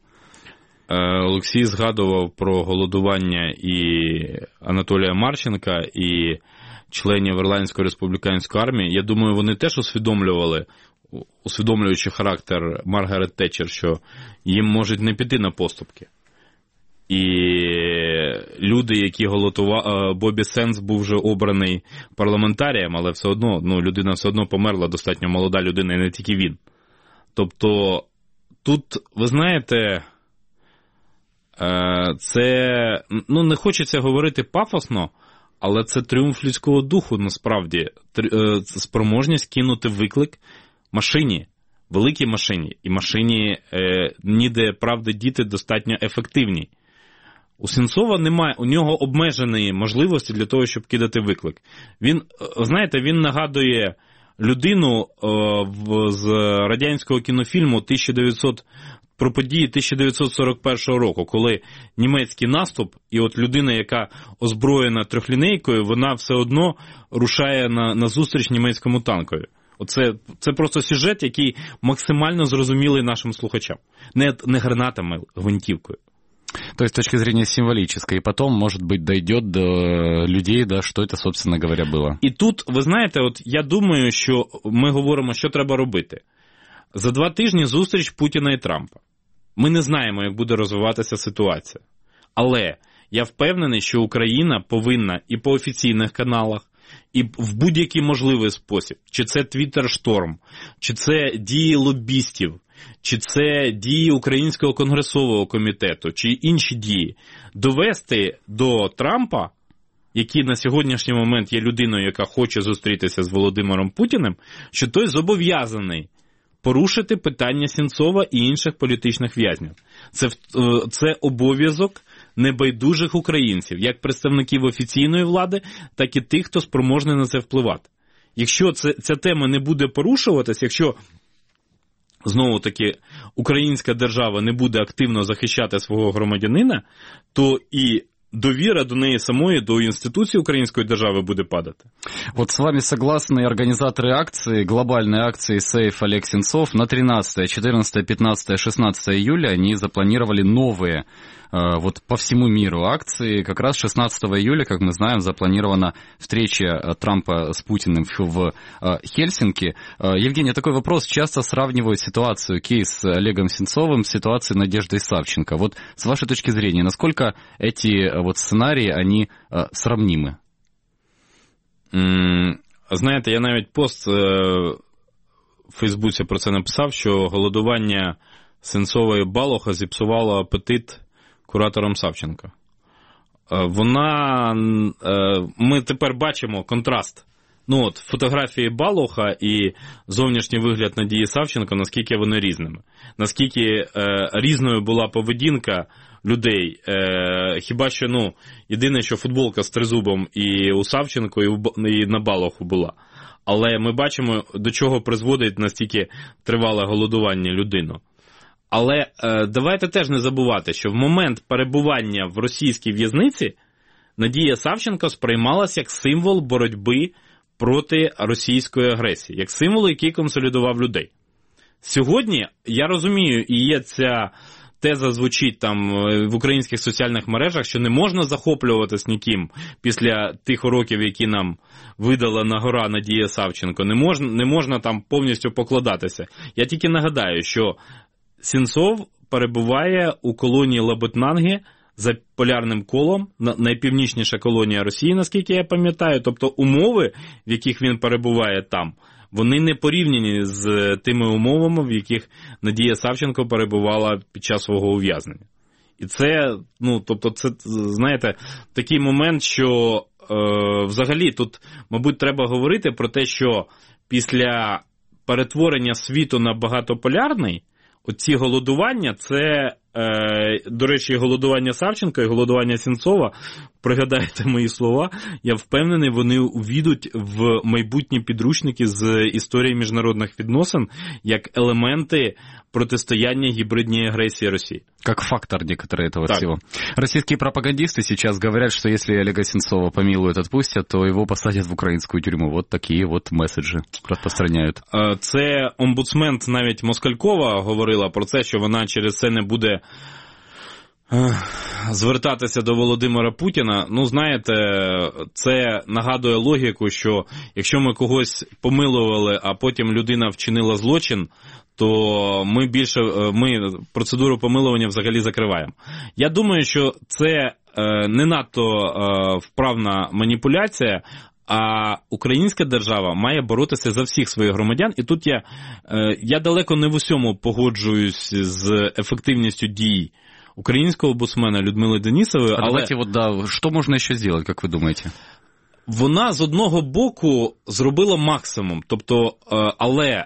Олексій згадував про голодування і Анатолія Марченка, і членів Ірландської республіканської армії. Я думаю, вони теж усвідомлювали, усвідомлюючи характер Маргарет Тетчер, що їм можуть не піти на поступки. І люди, які голодували, Бобі Сенс був вже обраний парламентарієм, але все одно, ну, людина все одно померла, достатньо молода людина, і не тільки він. Тобто, тут, ви знаєте, це, ну, не хочеться говорити пафосно, але це тріумф людського духу, насправді, спроможність кинути виклик машині, великій машині, і машині е, ніде, правда, діти достатньо ефективні. У Сенцова немає, у нього обмежені можливості для того, щоб кидати виклик. Він, знаєте, він нагадує людину е, в, з радянського кінофільму тисяча дев'ятсот про події тисяча дев'ятсот сорок першого року, коли німецький наступ, і от людина, яка озброєна трьохлінейкою, вона все одно рушає на, на зустріч німецькому танкові. Оце, це просто сюжет, який максимально зрозумілий нашим слухачам. Не, не гранатами, гвинтівкою. То есть с точки зрения символической, и потом, может быть, дойдет до людей, да, что это, собственно говоря, было. І тут, ви знаєте, от я думаю, що ми говоримо, що треба робити. За два тижні зустріч Путіна і Трампа. Ми не знаємо, як буде розвиватися ситуація. Але я впевнений, що Україна повинна і по офіційних каналах, і в будь-який можливий спосіб, чи це Твіттер-шторм, чи це дії лобістів, чи це дії Українського конгресового комітету, чи інші дії, довести до Трампа, який на сьогоднішній момент є людиною, яка хоче зустрітися з Володимиром Путіним, що той зобов'язаний порушити питання Сенцова і інших політичних в'язнів. Це, це обов'язок небайдужих українців, як представників офіційної влади, так і тих, хто спроможний на це впливати. Якщо це, ця тема не буде порушуватись, якщо, знову-таки, українська держава не буде активно захищати свого громадянина, то і довіра до неї самої, до інституції української держави буде падати. Вот с вами согласны организаторы акции, глобальной акции «Сейф Олег Сенцов». На тринадцатое, четырнадцатое, пятнадцатое, шестнадцатое июля они запланировали новые вот по всему миру акции. Как раз шестнадцатого июля, как мы знаем, запланирована встреча Трампа с Путиным в Хельсинки. Евгений, такой вопрос. Часто сравнивают ситуацию, кейс с Олегом Сенцовым с ситуацией Надежды Савченко. Вот с вашей точки зрения, насколько эти вот сценарии, они сравнимы? Знаєте, я навіть пост в Фейсбуці про це написав, що голодування Сенцова і Балоха зіпсувало апетит кураторам Савченка. Вона, ми тепер бачимо контраст. Ну от, фотографії Балоха і зовнішній вигляд Надії Савченко, наскільки вони різними. Наскільки е, різною була поведінка людей. Е, хіба що, ну, єдине, що футболка з тризубом і у Савченко, і, у, і на Балоху була. Але ми бачимо, до чого призводить настільки тривале голодування людину. Але е, давайте теж не забувати, що в момент перебування в російській в'язниці Надія Савченко сприймалася як символ боротьби проти російської агресії, як символ, який консолідував людей. Сьогодні, я розумію, і є ця теза звучить там в українських соціальних мережах, що не можна захоплюватись ніким після тих уроків, які нам видала на гора Надія Савченко. Не можна, не можна там повністю покладатися. Я тільки нагадаю, що Сенцов перебуває у колонії Лабытнанги за полярним колом, найпівнічніша колонія Росії, наскільки я пам'ятаю. Тобто умови, в яких він перебуває там, вони не порівняні з тими умовами, в яких Надія Савченко перебувала під час свого ув'язнення. І це, ну, тобто, це, знаєте, такий момент, що е, взагалі тут, мабуть, треба говорити про те, що після перетворення світу на багатополярний, оці голодування, це, е, до речі, голодування Савченка і голодування Сенцова, пригадайте мої слова, я впевнений, вони увійдуть в майбутні підручники з історії міжнародних відносин як елементи протистояния гибридной агрессии России. Как фактор некоторые этого так. всего. Российские пропагандисты сейчас говорят, что если Олега Сенцова помилуют, отпустят, то его посадят в украинскую тюрьму. Вот такие вот меседжі розпространяють. Це омбудсмен навіть Москалькова говорила про це, що вона через це не буде звертатися до Володимира Путіна. Ну, знаєте, це нагадує логіку, що якщо ми когось помилували, а потім людина вчинила злочин, то ми більше, ми процедуру помилування взагалі закриваємо. Я думаю, що це не надто вправна маніпуляція, а українська держава має боротися за всіх своїх громадян. І тут я, я далеко не в усьому погоджуюсь з ефективністю дій українського омбудсмена Людмили Денісової. А але... давайте, вот, да, що можна ще зробити, як ви думаєте? Вона з одного боку зробила максимум, тобто, але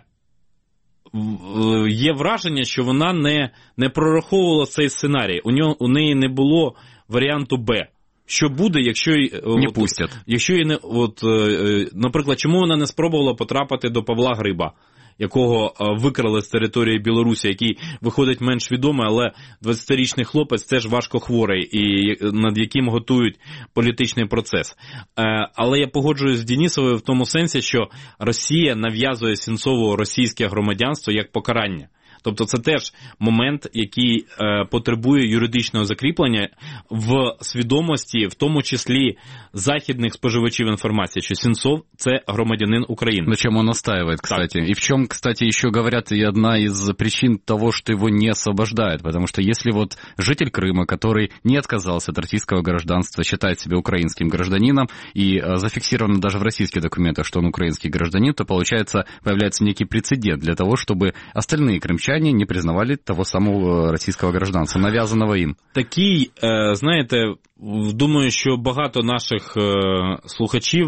є враження, що вона не, не прораховувала цей сценарій. У, нього, у неї не було варіанту Б. Що буде, якщо не от, пустять. Якщо її не, от, наприклад, чому вона не спробувала потрапити до Павла Гриба, якого викрали з території Білорусі, який виходить менш відомий, але двадцятирічний хлопець теж важко хворий, і над яким готують політичний процес. Але я погоджуюсь з Денісовою в тому сенсі, що Росія нав'язує Сенцову російське громадянство як покарання. Тобто це теж момент, який е, потребує юридичного закріплення в свідомості, в тому числі західних споживачів інформації, що Сенцов – це громадянин України. На чем он настаивает, кстати. Так. И в чем, кстати, еще говорят, и одна из причин того, что его не освобождают. Потому что если вот житель Крыма, который не отказался от российского гражданства, считает себя украинским гражданином, и э, зафиксировано даже в российских документах, что он украинский гражданин, то, получается, появляется некий прецедент для того, чтобы остальные крымчане не признавали того самого российского гражданства, навязанного им. Такий, знаєте, думаю, що багато наших слухачів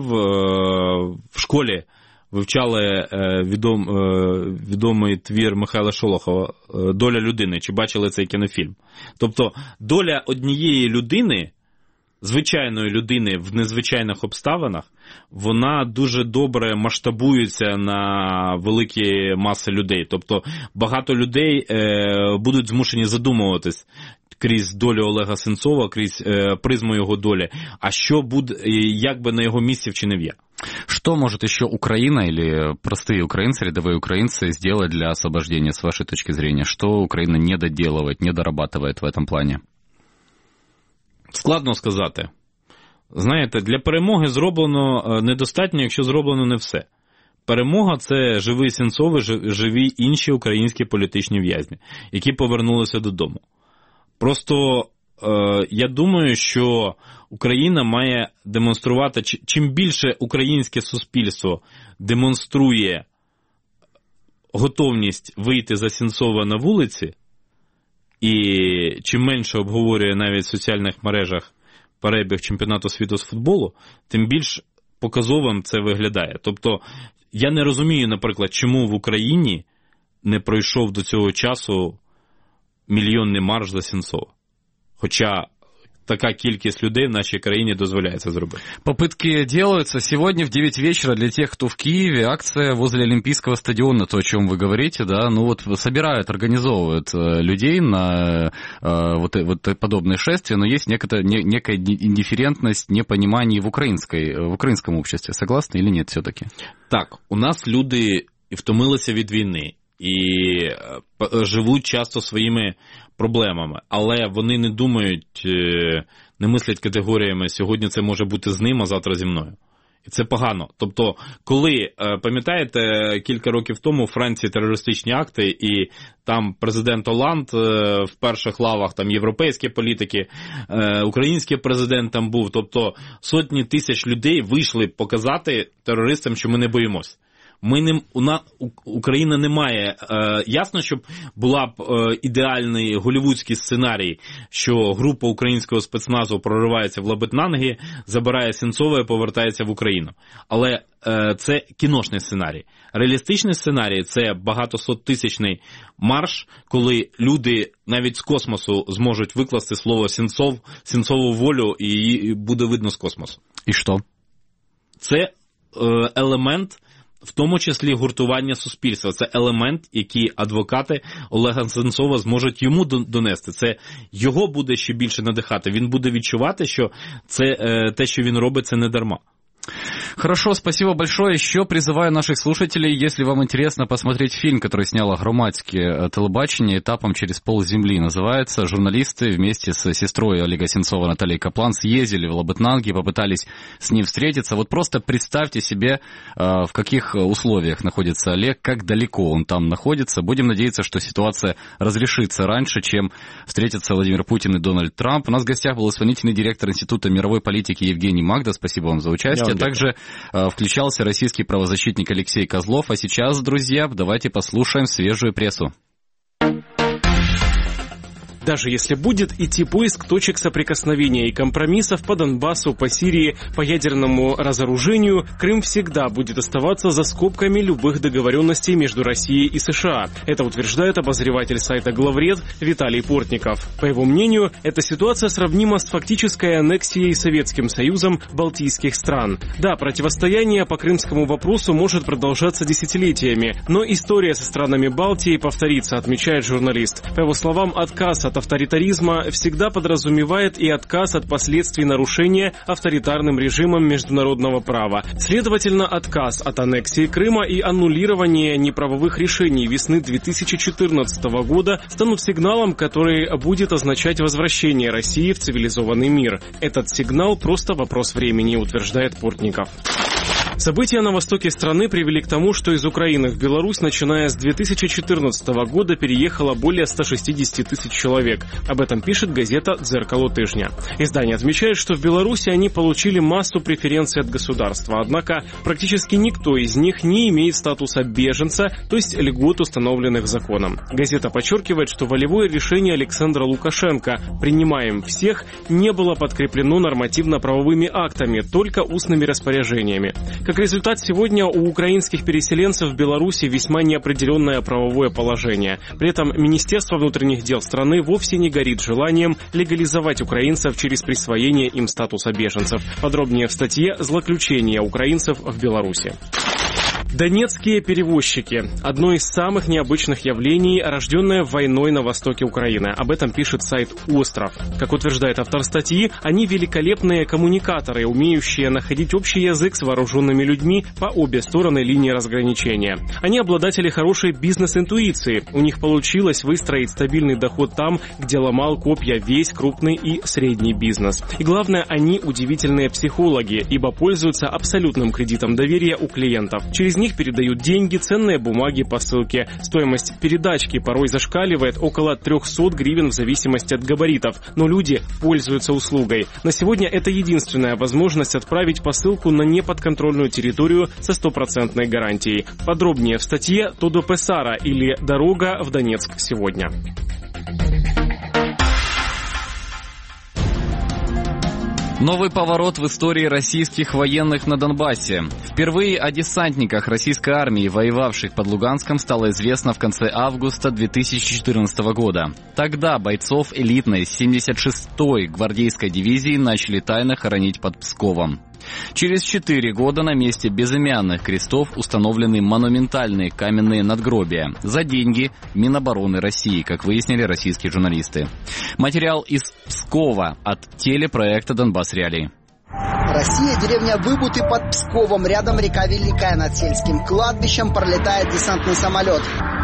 в школі вивчали відом, відомий твір Михайла Шолохова «Доля людини», чи бачили цей кінофільм. Тобто, доля однієї людини, звичайної людини в незвичайних обставинах, вона дуже добре масштабується на великі маси людей. Тобто багато людей е, будуть змушені задумуватись крізь долю Олега Сенцова, крізь е, призму його долі. А що буде, як би на його місці вчинив я? Что может еще Украина или простые украинцы, рядовые украинцы сделать для освобождения, с вашей точки зрения? Что Украина не доделывает, не дорабатывает в этом плане? Складно сказати. Знаєте, для перемоги зроблено недостатньо, якщо зроблено не все. Перемога – це живий Сенцов, живі інші українські політичні в'язні, які повернулися додому. Просто е, я думаю, що Україна має демонструвати, чим більше українське суспільство демонструє готовність вийти за Сенцова на вулиці, і чим менше обговорює навіть в соціальних мережах перебіг чемпіонату світу з футболу, тим більш показовим це виглядає. Тобто, я не розумію, наприклад, чому в Україні не пройшов до цього часу мільйонний марш за Сенцова. Хоча такая кількість людей в нашей краине дозволяется зробити. Попытки делаются. Сегодня в девять вечера для тех, кто в Киеве, акция возле Олимпийского стадиона, то, о чем вы говорите, да, ну вот собирают, организовывают людей на э, вот, вот подобные шествия, но есть некая, некая индифферентность, непонимание в, украинской, в украинском обществе. Согласны или нет все-таки? Так, у нас люди втомилися від війни і живуть часто своїми проблемами, але вони не думають, не мислять категоріями, сьогодні це може бути з ним, а завтра зі мною. І це погано. Тобто, коли, пам'ятаєте, кілька років тому у Франції терористичні акти, і там президент Оланд в перших лавах, там європейські політики, український президент там був, тобто сотні тисяч людей вийшли показати терористам, що ми не боїмось. Ми не, у на, Україна не має, е, ясно, щоб була б е, ідеальний голівудський сценарій, що група українського спецназу проривається в Лабетнанги, забирає Сенцова і повертається в Україну. Але е, це кіношний сценарій. Реалістичний сценарій – це багатосоттисячний марш, коли люди навіть з космосу зможуть викласти слово Сенцов, Сенцову волю, і її буде видно з космосу. І що? Це е, елемент, в тому числі гуртування суспільства. Це елемент, який адвокати Олега Сенцова зможуть йому донести. Це його буде ще більше надихати. Він буде відчувати, що це, те, що він робить, це не дарма. Хорошо, спасибо большое. Еще призываю наших слушателей, если вам интересно посмотреть фильм, который сняло громадское телебачение «Этапом через полземли». Называется. Журналисты вместе с сестрой Олега Сенцова Натальей Каплан съездили в Лабытнанги, попытались с ним встретиться. Вот просто представьте себе, в каких условиях находится Олег, как далеко он там находится. Будем надеяться, что ситуация разрешится раньше, чем встретятся Владимир Путин и Дональд Трамп. У нас в гостях был исполнительный директор Института мировой политики Евгений Магда. Спасибо вам за участие. Также э, включался российский правозащитник Алексей Козлов. А сейчас, друзья, давайте послушаем свежую прессу. Даже если будет идти поиск точек соприкосновения и компромиссов по Донбассу, по Сирии, по ядерному разоружению, Крым всегда будет оставаться за скобками любых договоренностей между Россией и США. Это утверждает обозреватель сайта «Главред» Виталий Портников. По его мнению, эта ситуация сравнима с фактической аннексией Советским Союзом балтийских стран. Да, противостояние по крымскому вопросу может продолжаться десятилетиями, но история со странами Балтии повторится, отмечает журналист. По его словам, отказ от авторитаризма всегда подразумевает и отказ от последствий нарушения авторитарным режимом международного права. Следовательно, отказ от аннексии Крыма и аннулирование неправовых решений весны две тысячи четырнадцатого года станут сигналом, который будет означать возвращение России в цивилизованный мир. Этот сигнал просто вопрос времени, утверждает Портников. События на востоке страны привели к тому, что из Украины в Беларусь, начиная с две тысячи четырнадцатого года, переехало более ста шестидесяти тысяч человек. Об этом пишет газета «Дзеркало тижня». Издание отмечает, что в Беларуси они получили массу преференций от государства, однако практически никто из них не имеет статуса беженца, то есть льгот, установленных законом. Газета подчеркивает, что волевое решение Александра Лукашенко «принимаем всех» не было подкреплено нормативно-правовыми актами, только устными распоряжениями. Как результат, сегодня у украинских переселенцев в Беларуси весьма неопределенное правовое положение. При этом Министерство внутренних дел страны вовсе не горит желанием легализовать украинцев через присвоение им статуса беженцев. Подробнее в статье «Злоключение украинцев в Беларуси». Донецкие перевозчики – одно из самых необычных явлений, рожденное войной на востоке Украины. Об этом пишет сайт «Остров». Как утверждает автор статьи, они великолепные коммуникаторы, умеющие находить общий язык с вооруженными людьми по обе стороны линии разграничения. Они обладатели хорошей бизнес-интуиции. У них получилось выстроить стабильный доход там, где ломал копья весь крупный и средний бизнес. И главное, они удивительные психологи, ибо пользуются абсолютным кредитом доверия у клиентов. Через них передают деньги, ценные бумаги, посылки. Стоимость передачки порой зашкаливает около трехсот гривен в зависимости от габаритов, но люди пользуются услугой. На сегодня это единственная возможность отправить посылку на неподконтрольную территорию со стопроцентной гарантией. Подробнее в статье «Тодо Песара» или «Дорога в Донецк сегодня». Новый поворот в истории российских военных на Донбассе. Впервые о десантниках российской армии, воевавших под Луганском, стало известно в конце августа две тысячи четырнадцатого года. Тогда бойцов элитной семьдесят шестой гвардейской дивизии начали тайно хоронить под Псковом. Через четыре года на месте безымянных крестов установлены монументальные каменные надгробия за деньги Минобороны России, как выяснили российские журналисты. Материал из Пскова от телепроекта «Донбасс Реалии». Россия, деревня Выбуты под Псковом. Рядом река Великая. Над сельским кладбищем пролетает десантный самолет.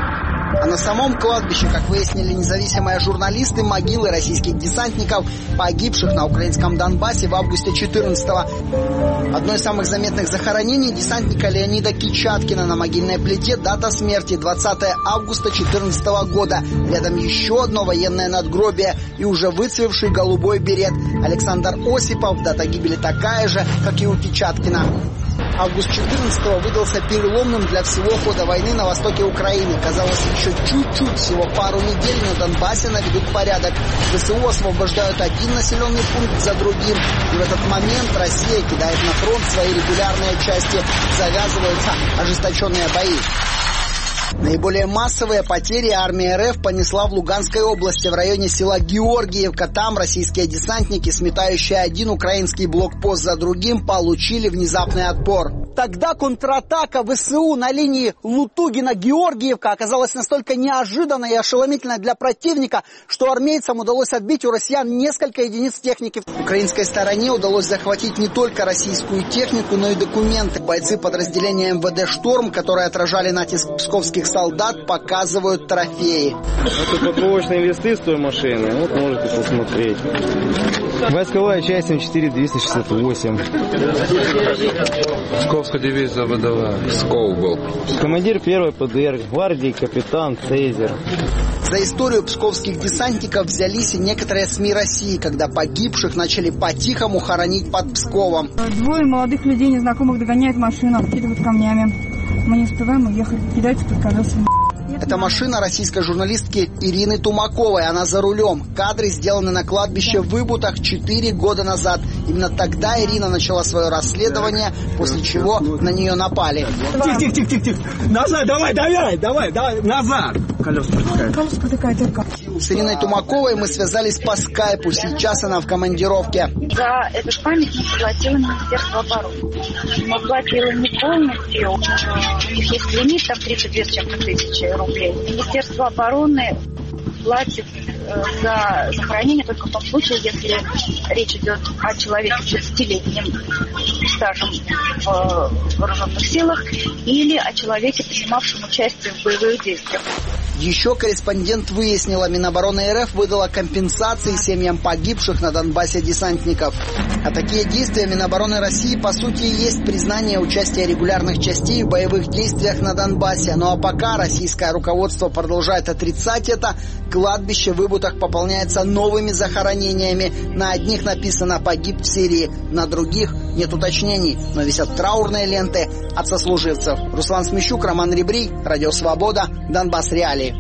А на самом кладбище, как выяснили независимые журналисты, могилы российских десантников, погибших на украинском Донбассе в августе четырнадцатого. Одно из самых заметных захоронений десантника Леонида Кичаткина. На могильной плите дата смерти двадцатого августа четырнадцатого года. Рядом еще одно военное надгробие и уже выцвевший голубой берет. Александр Осипов. Дата гибели такая же, как и у Кичаткина. Август четырнадцатого выдался переломным для всего хода войны на востоке Украины. Казалось, еще чуть-чуть, всего пару недель на Донбассе наведут порядок. ВСУ освобождают один населенный пункт за другим. И в этот момент Россия кидает на фронт свои регулярные части. Завязываются ожесточенные бои. Наиболее массовые потери армия РФ понесла в Луганской области, в районе села Георгиевка. Там российские десантники, сметающие один украинский блокпост за другим, получили внезапный отпор. Тогда контратака ВСУ на линии Лутугина-Георгиевка оказалась настолько неожиданной и ошеломительной для противника, что армейцам удалось отбить у россиян несколько единиц техники. Украинской стороне удалось захватить не только российскую технику, но и документы. Бойцы подразделения эм вэ дэ «Шторм», которые отражали натиск псковских солдат, показывают трофеи. Это подборочные листы с той машины, вот можете посмотреть. Войсковая часть эм четыре двести шестьдесят восемь. Псковская дивизия ВДВ. Псков был. Командир первой пэ дэ эр, гвардии капитан Цезарь. За историю псковских десантников взялись и некоторые СМИ России, когда погибших начали по-тихому хоронить под Псковом. Двое молодых людей, незнакомых, догоняют машину, откидывают камнями. Мы не успеваем уехать, кидаются под колеса. Это машина российской журналистки Ирины Тумаковой. Она за рулем. Кадры сделаны на кладбище в Выбутах четыре года назад. Именно тогда Ирина начала свое расследование, после чего на нее напали. Тихо, тихо, тихо, тихо. Назад, давай, давай, давай, давай, назад. Колеса протекают. Колеса протекают только. С Ириной Тумаковой мы связались по скайпу. Сейчас она в командировке. За этот памятник платило Министерство обороны. Но платило не полностью. У них есть лимит, там тридцать две с чем-то тысячи рублей. Министерство обороны платит э, за захоронение только в том случае, если речь идет о человеке с двадцатилетним стажем в вооруженных силах или о человеке, принимавшем участие в боевых действиях. Еще корреспондент выяснила, Минобороны РФ выдала компенсации семьям погибших на Донбассе десантников. А такие действия Минобороны России, по сути, и есть признание участия регулярных частей в боевых действиях на Донбассе. Ну а пока российское руководство продолжает отрицать это, кладбище в Выбутах пополняется новыми захоронениями. На одних написано «погиб в Сирии», на других нет уточнений, но висят траурные ленты от сослуживцев. Руслан Смещук, Роман Ребрий, Радио Свобода, Донбасс Реалии.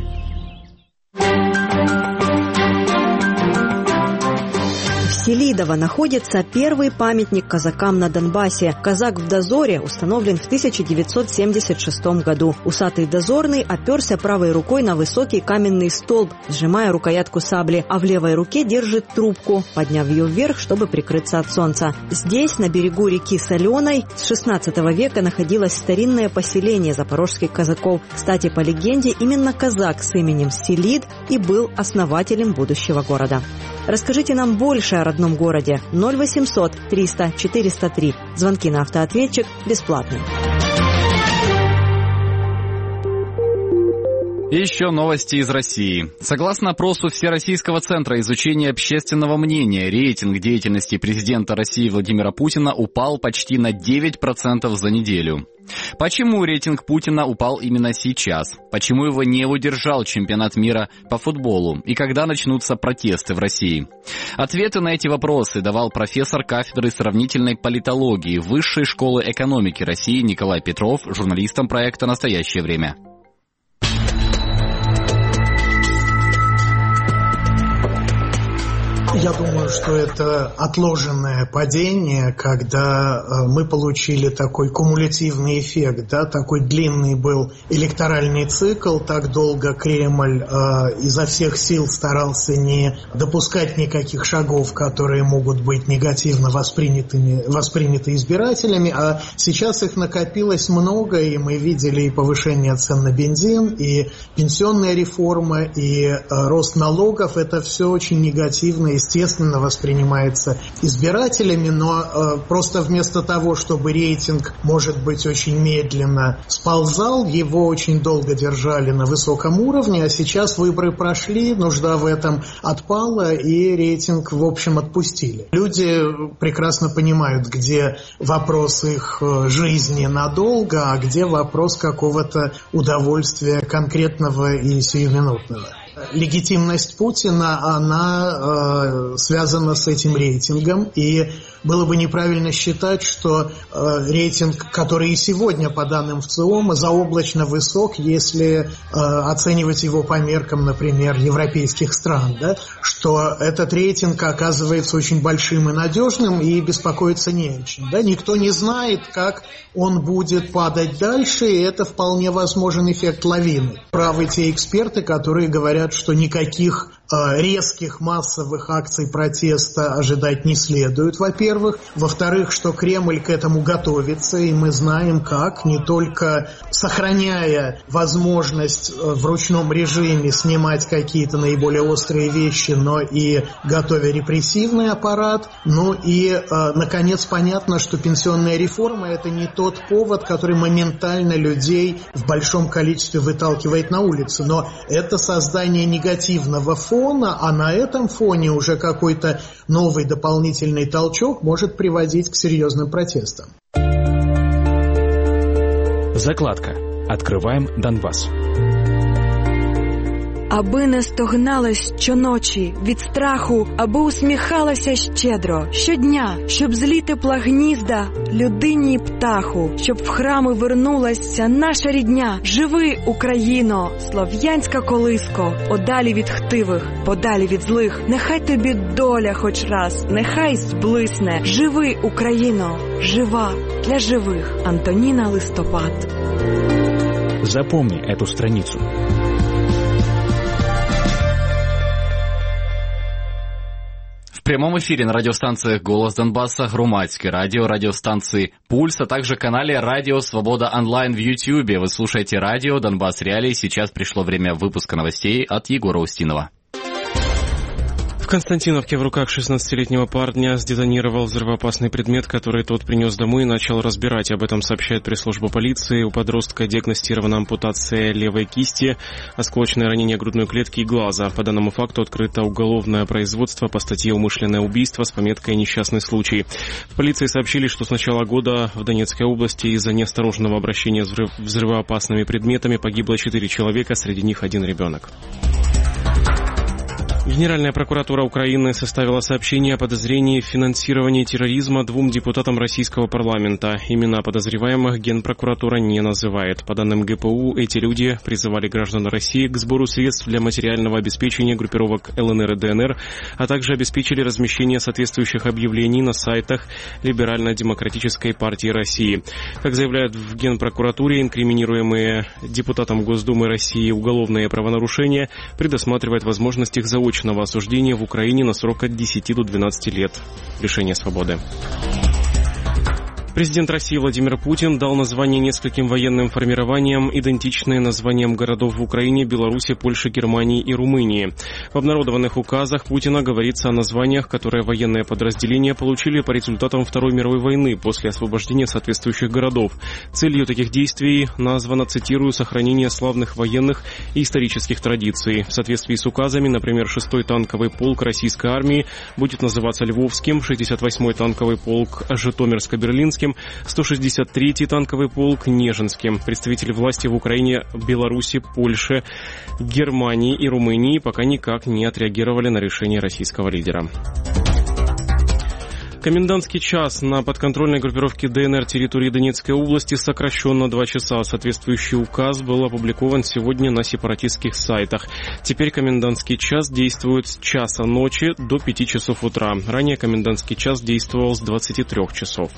В Селидово находится первый памятник казакам на Донбассе. Казак в дозоре установлен в тысяча девятьсот семьдесят шестом году. Усатый дозорный оперся правой рукой на высокий каменный столб, сжимая рукоятку сабли, а в левой руке держит трубку, подняв ее вверх, чтобы прикрыться от солнца. Здесь, на берегу реки Соленой, с шестнадцатого века находилось старинное поселение запорожских казаков. Кстати, по легенде, именно казак с именем Селид и был основателем будущего города. Расскажите нам больше о родном городе. ноль восемьсот триста четыреста три. Звонки на автоответчик бесплатные. И еще новости из России. Согласно опросу Всероссийского центра изучения общественного мнения, рейтинг деятельности президента России Владимира Путина упал почти на девять процентов за неделю. Почему рейтинг Путина упал именно сейчас? Почему его не удержал чемпионат мира по футболу? И когда начнутся протесты в России? Ответы на эти вопросы давал профессор кафедры сравнительной политологии Высшей школы экономики России Николай Петров журналистам проекта «Настоящее время». Я думаю, что это отложенное падение, когда мы получили такой кумулятивный эффект, да, такой длинный был электоральный цикл, так долго Кремль э, изо всех сил старался не допускать никаких шагов, которые могут быть негативно воспринятыми, восприняты избирателями, а сейчас их накопилось много, и мы видели и повышение цен на бензин, и пенсионная реформа, и э, рост налогов, это все очень негативно, естественно, воспринимается избирателями, но э, просто вместо того, чтобы рейтинг, может быть, очень медленно сползал, его очень долго держали на высоком уровне, а сейчас выборы прошли, нужда в этом отпала, и рейтинг, в общем, отпустили. Люди прекрасно понимают, где вопрос их жизни надолго, а где вопрос какого-то удовольствия конкретного и сиюминутного. Легитимность Путина, она э, связана с этим рейтингом, и было бы неправильно считать, что э, рейтинг, который и сегодня, по данным ВЦИОМа, заоблачно высок, если э, оценивать его по меркам, например, европейских стран, да, что этот рейтинг оказывается очень большим и надежным, и беспокоиться не о чем. Да. Никто не знает, как он будет падать дальше, и это вполне возможен эффект лавины. Правы те эксперты, которые говорят, что никаких э, резких массовых акций протеста ожидать не следует, во-первых. Во-вторых, что Кремль к этому готовится, и мы знаем как, не только сохраняя возможность э, в ручном режиме снимать какие-то наиболее острые вещи, но и готовя репрессивный аппарат. Ну и, э, наконец, понятно, что пенсионная реформа – это не тот повод, который моментально людей в большом количестве выталкивает на улицы, но это создание негативного фона, а на этом фоне уже какой-то новый дополнительный толчок может приводить к серьезным протестам. Закладка. Открываем Донбасс. Аби не стогнала щоночі від страху, аби усміхалася щедро щодня, щоб злі тепла гнізда людині й птаху, щоб в храми вернулася наша рідня. Живи, Україно, слов'янська колиско, подалі від хтивих, подалі від злих. Нехай тобі доля хоч раз, нехай зблисне. Живи, Україно, жива для живих. Антоніна Листопад. Запомни эту страницу. В прямом эфире на радиостанциях «Голос Донбасса», «Громадское радио», радиостанции «Пульс», а также канале «Радио Свобода онлайн» в Ютьюбе. Вы слушаете радио «Донбасс Реалии». Сейчас пришло время выпуска новостей от Егора Устинова. В Константиновке в руках шестнадцатилетнего парня сдетонировал взрывоопасный предмет, который тот принес домой и начал разбирать. Об этом сообщает пресс-служба полиции. У подростка диагностирована ампутация левой кисти, осколочное ранение грудной клетки и глаза. По данному факту открыто уголовное производство по статье «Умышленное убийство» с пометкой «Несчастный случай». В полиции сообщили, что с начала года в Донецкой области из-за неосторожного обращения с взрывоопасными предметами погибло четыре человека, среди них один ребенок. Генеральная прокуратура Украины составила сообщение о подозрении в финансировании терроризма двум депутатам российского парламента. Имена подозреваемых Генпрокуратура не называет. По данным ГПУ, эти люди призывали граждан России к сбору средств для материального обеспечения группировок ЛНР и ДНР, а также обеспечили размещение соответствующих объявлений на сайтах Либерально-демократической партии России. Как заявляют в Генпрокуратуре, инкриминируемые депутатам Госдумы России уголовные правонарушения предусматривают возможность их заочного осуждения в Украине на срок от десяти до двенадцати лет лишения свободы. Президент России Владимир Путин дал название нескольким военным формированиям, идентичные названиям городов в Украине, Беларуси, Польше, Германии и Румынии. В обнародованных указах Путина говорится о названиях, которые военные подразделения получили по результатам Второй мировой войны после освобождения соответствующих городов. Целью таких действий названо, цитирую, «сохранение славных военных и исторических традиций». В соответствии с указами, например, шестой танковый полк российской армии будет называться Львовским, шестьдесят восьмой танковый полк Житомирско-Берлинским, сто шестьдесят третий танковый полк Нежинским. Представители власти в Украине, Беларуси, Польше, Германии и Румынии пока никак не отреагировали на решение российского лидера. Комендантский час на подконтрольной группировке ДНР территории Донецкой области сокращен на два часа. Соответствующий указ был опубликован сегодня на сепаратистских сайтах. Теперь комендантский час действует с часа ночи до пяти часов утра. Ранее комендантский час действовал с двадцати трёх часов.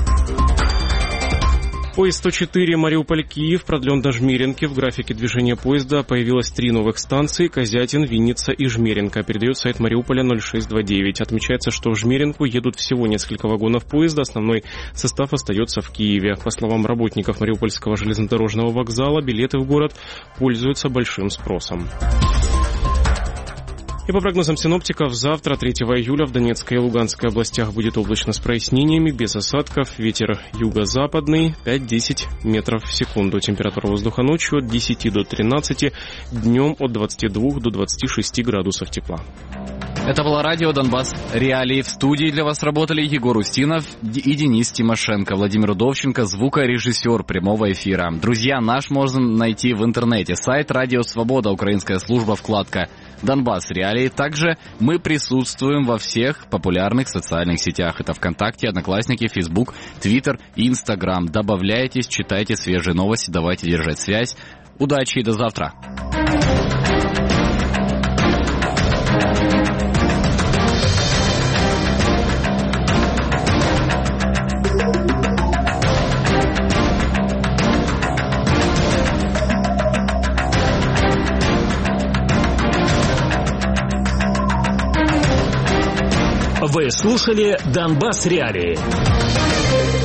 Поезд сто четыре Мариуполь-Киев продлен до Жмеринки. В графике движения поезда появилось три новых станции: Козятин, Винница и Жмеринка. Передает сайт Мариуполя ноль шесть двадцать девять. Отмечается, что в Жмеринку едут всего несколько вагонов поезда. Основной состав остается в Киеве. По словам работников Мариупольского железнодорожного вокзала, билеты в город пользуются большим спросом. И по прогнозам синоптиков, завтра, третьего июля, в Донецкой и Луганской областях будет облачно с прояснениями, без осадков, ветер юго-западный пять-десять метров в секунду. Температура воздуха ночью от десяти до тринадцати, днем от двадцати двух до двадцати шести градусов тепла. Это было радио «Донбасс Реалии». В студии для вас работали Егор Устинов и Денис Тимошенко. Владимир Удовченко, звукорежиссер прямого эфира. Друзья, наш можно найти в интернете. Сайт «Радио Свобода», украинская служба, вкладка «Донбасс Реалии». Также мы присутствуем во всех популярных социальных сетях. Это ВКонтакте, Одноклассники, Фейсбук, Твиттер и Инстаграм. Добавляйтесь, читайте свежие новости, давайте держать связь. Удачи и до завтра. Вы слушали «Донбасс Реалии».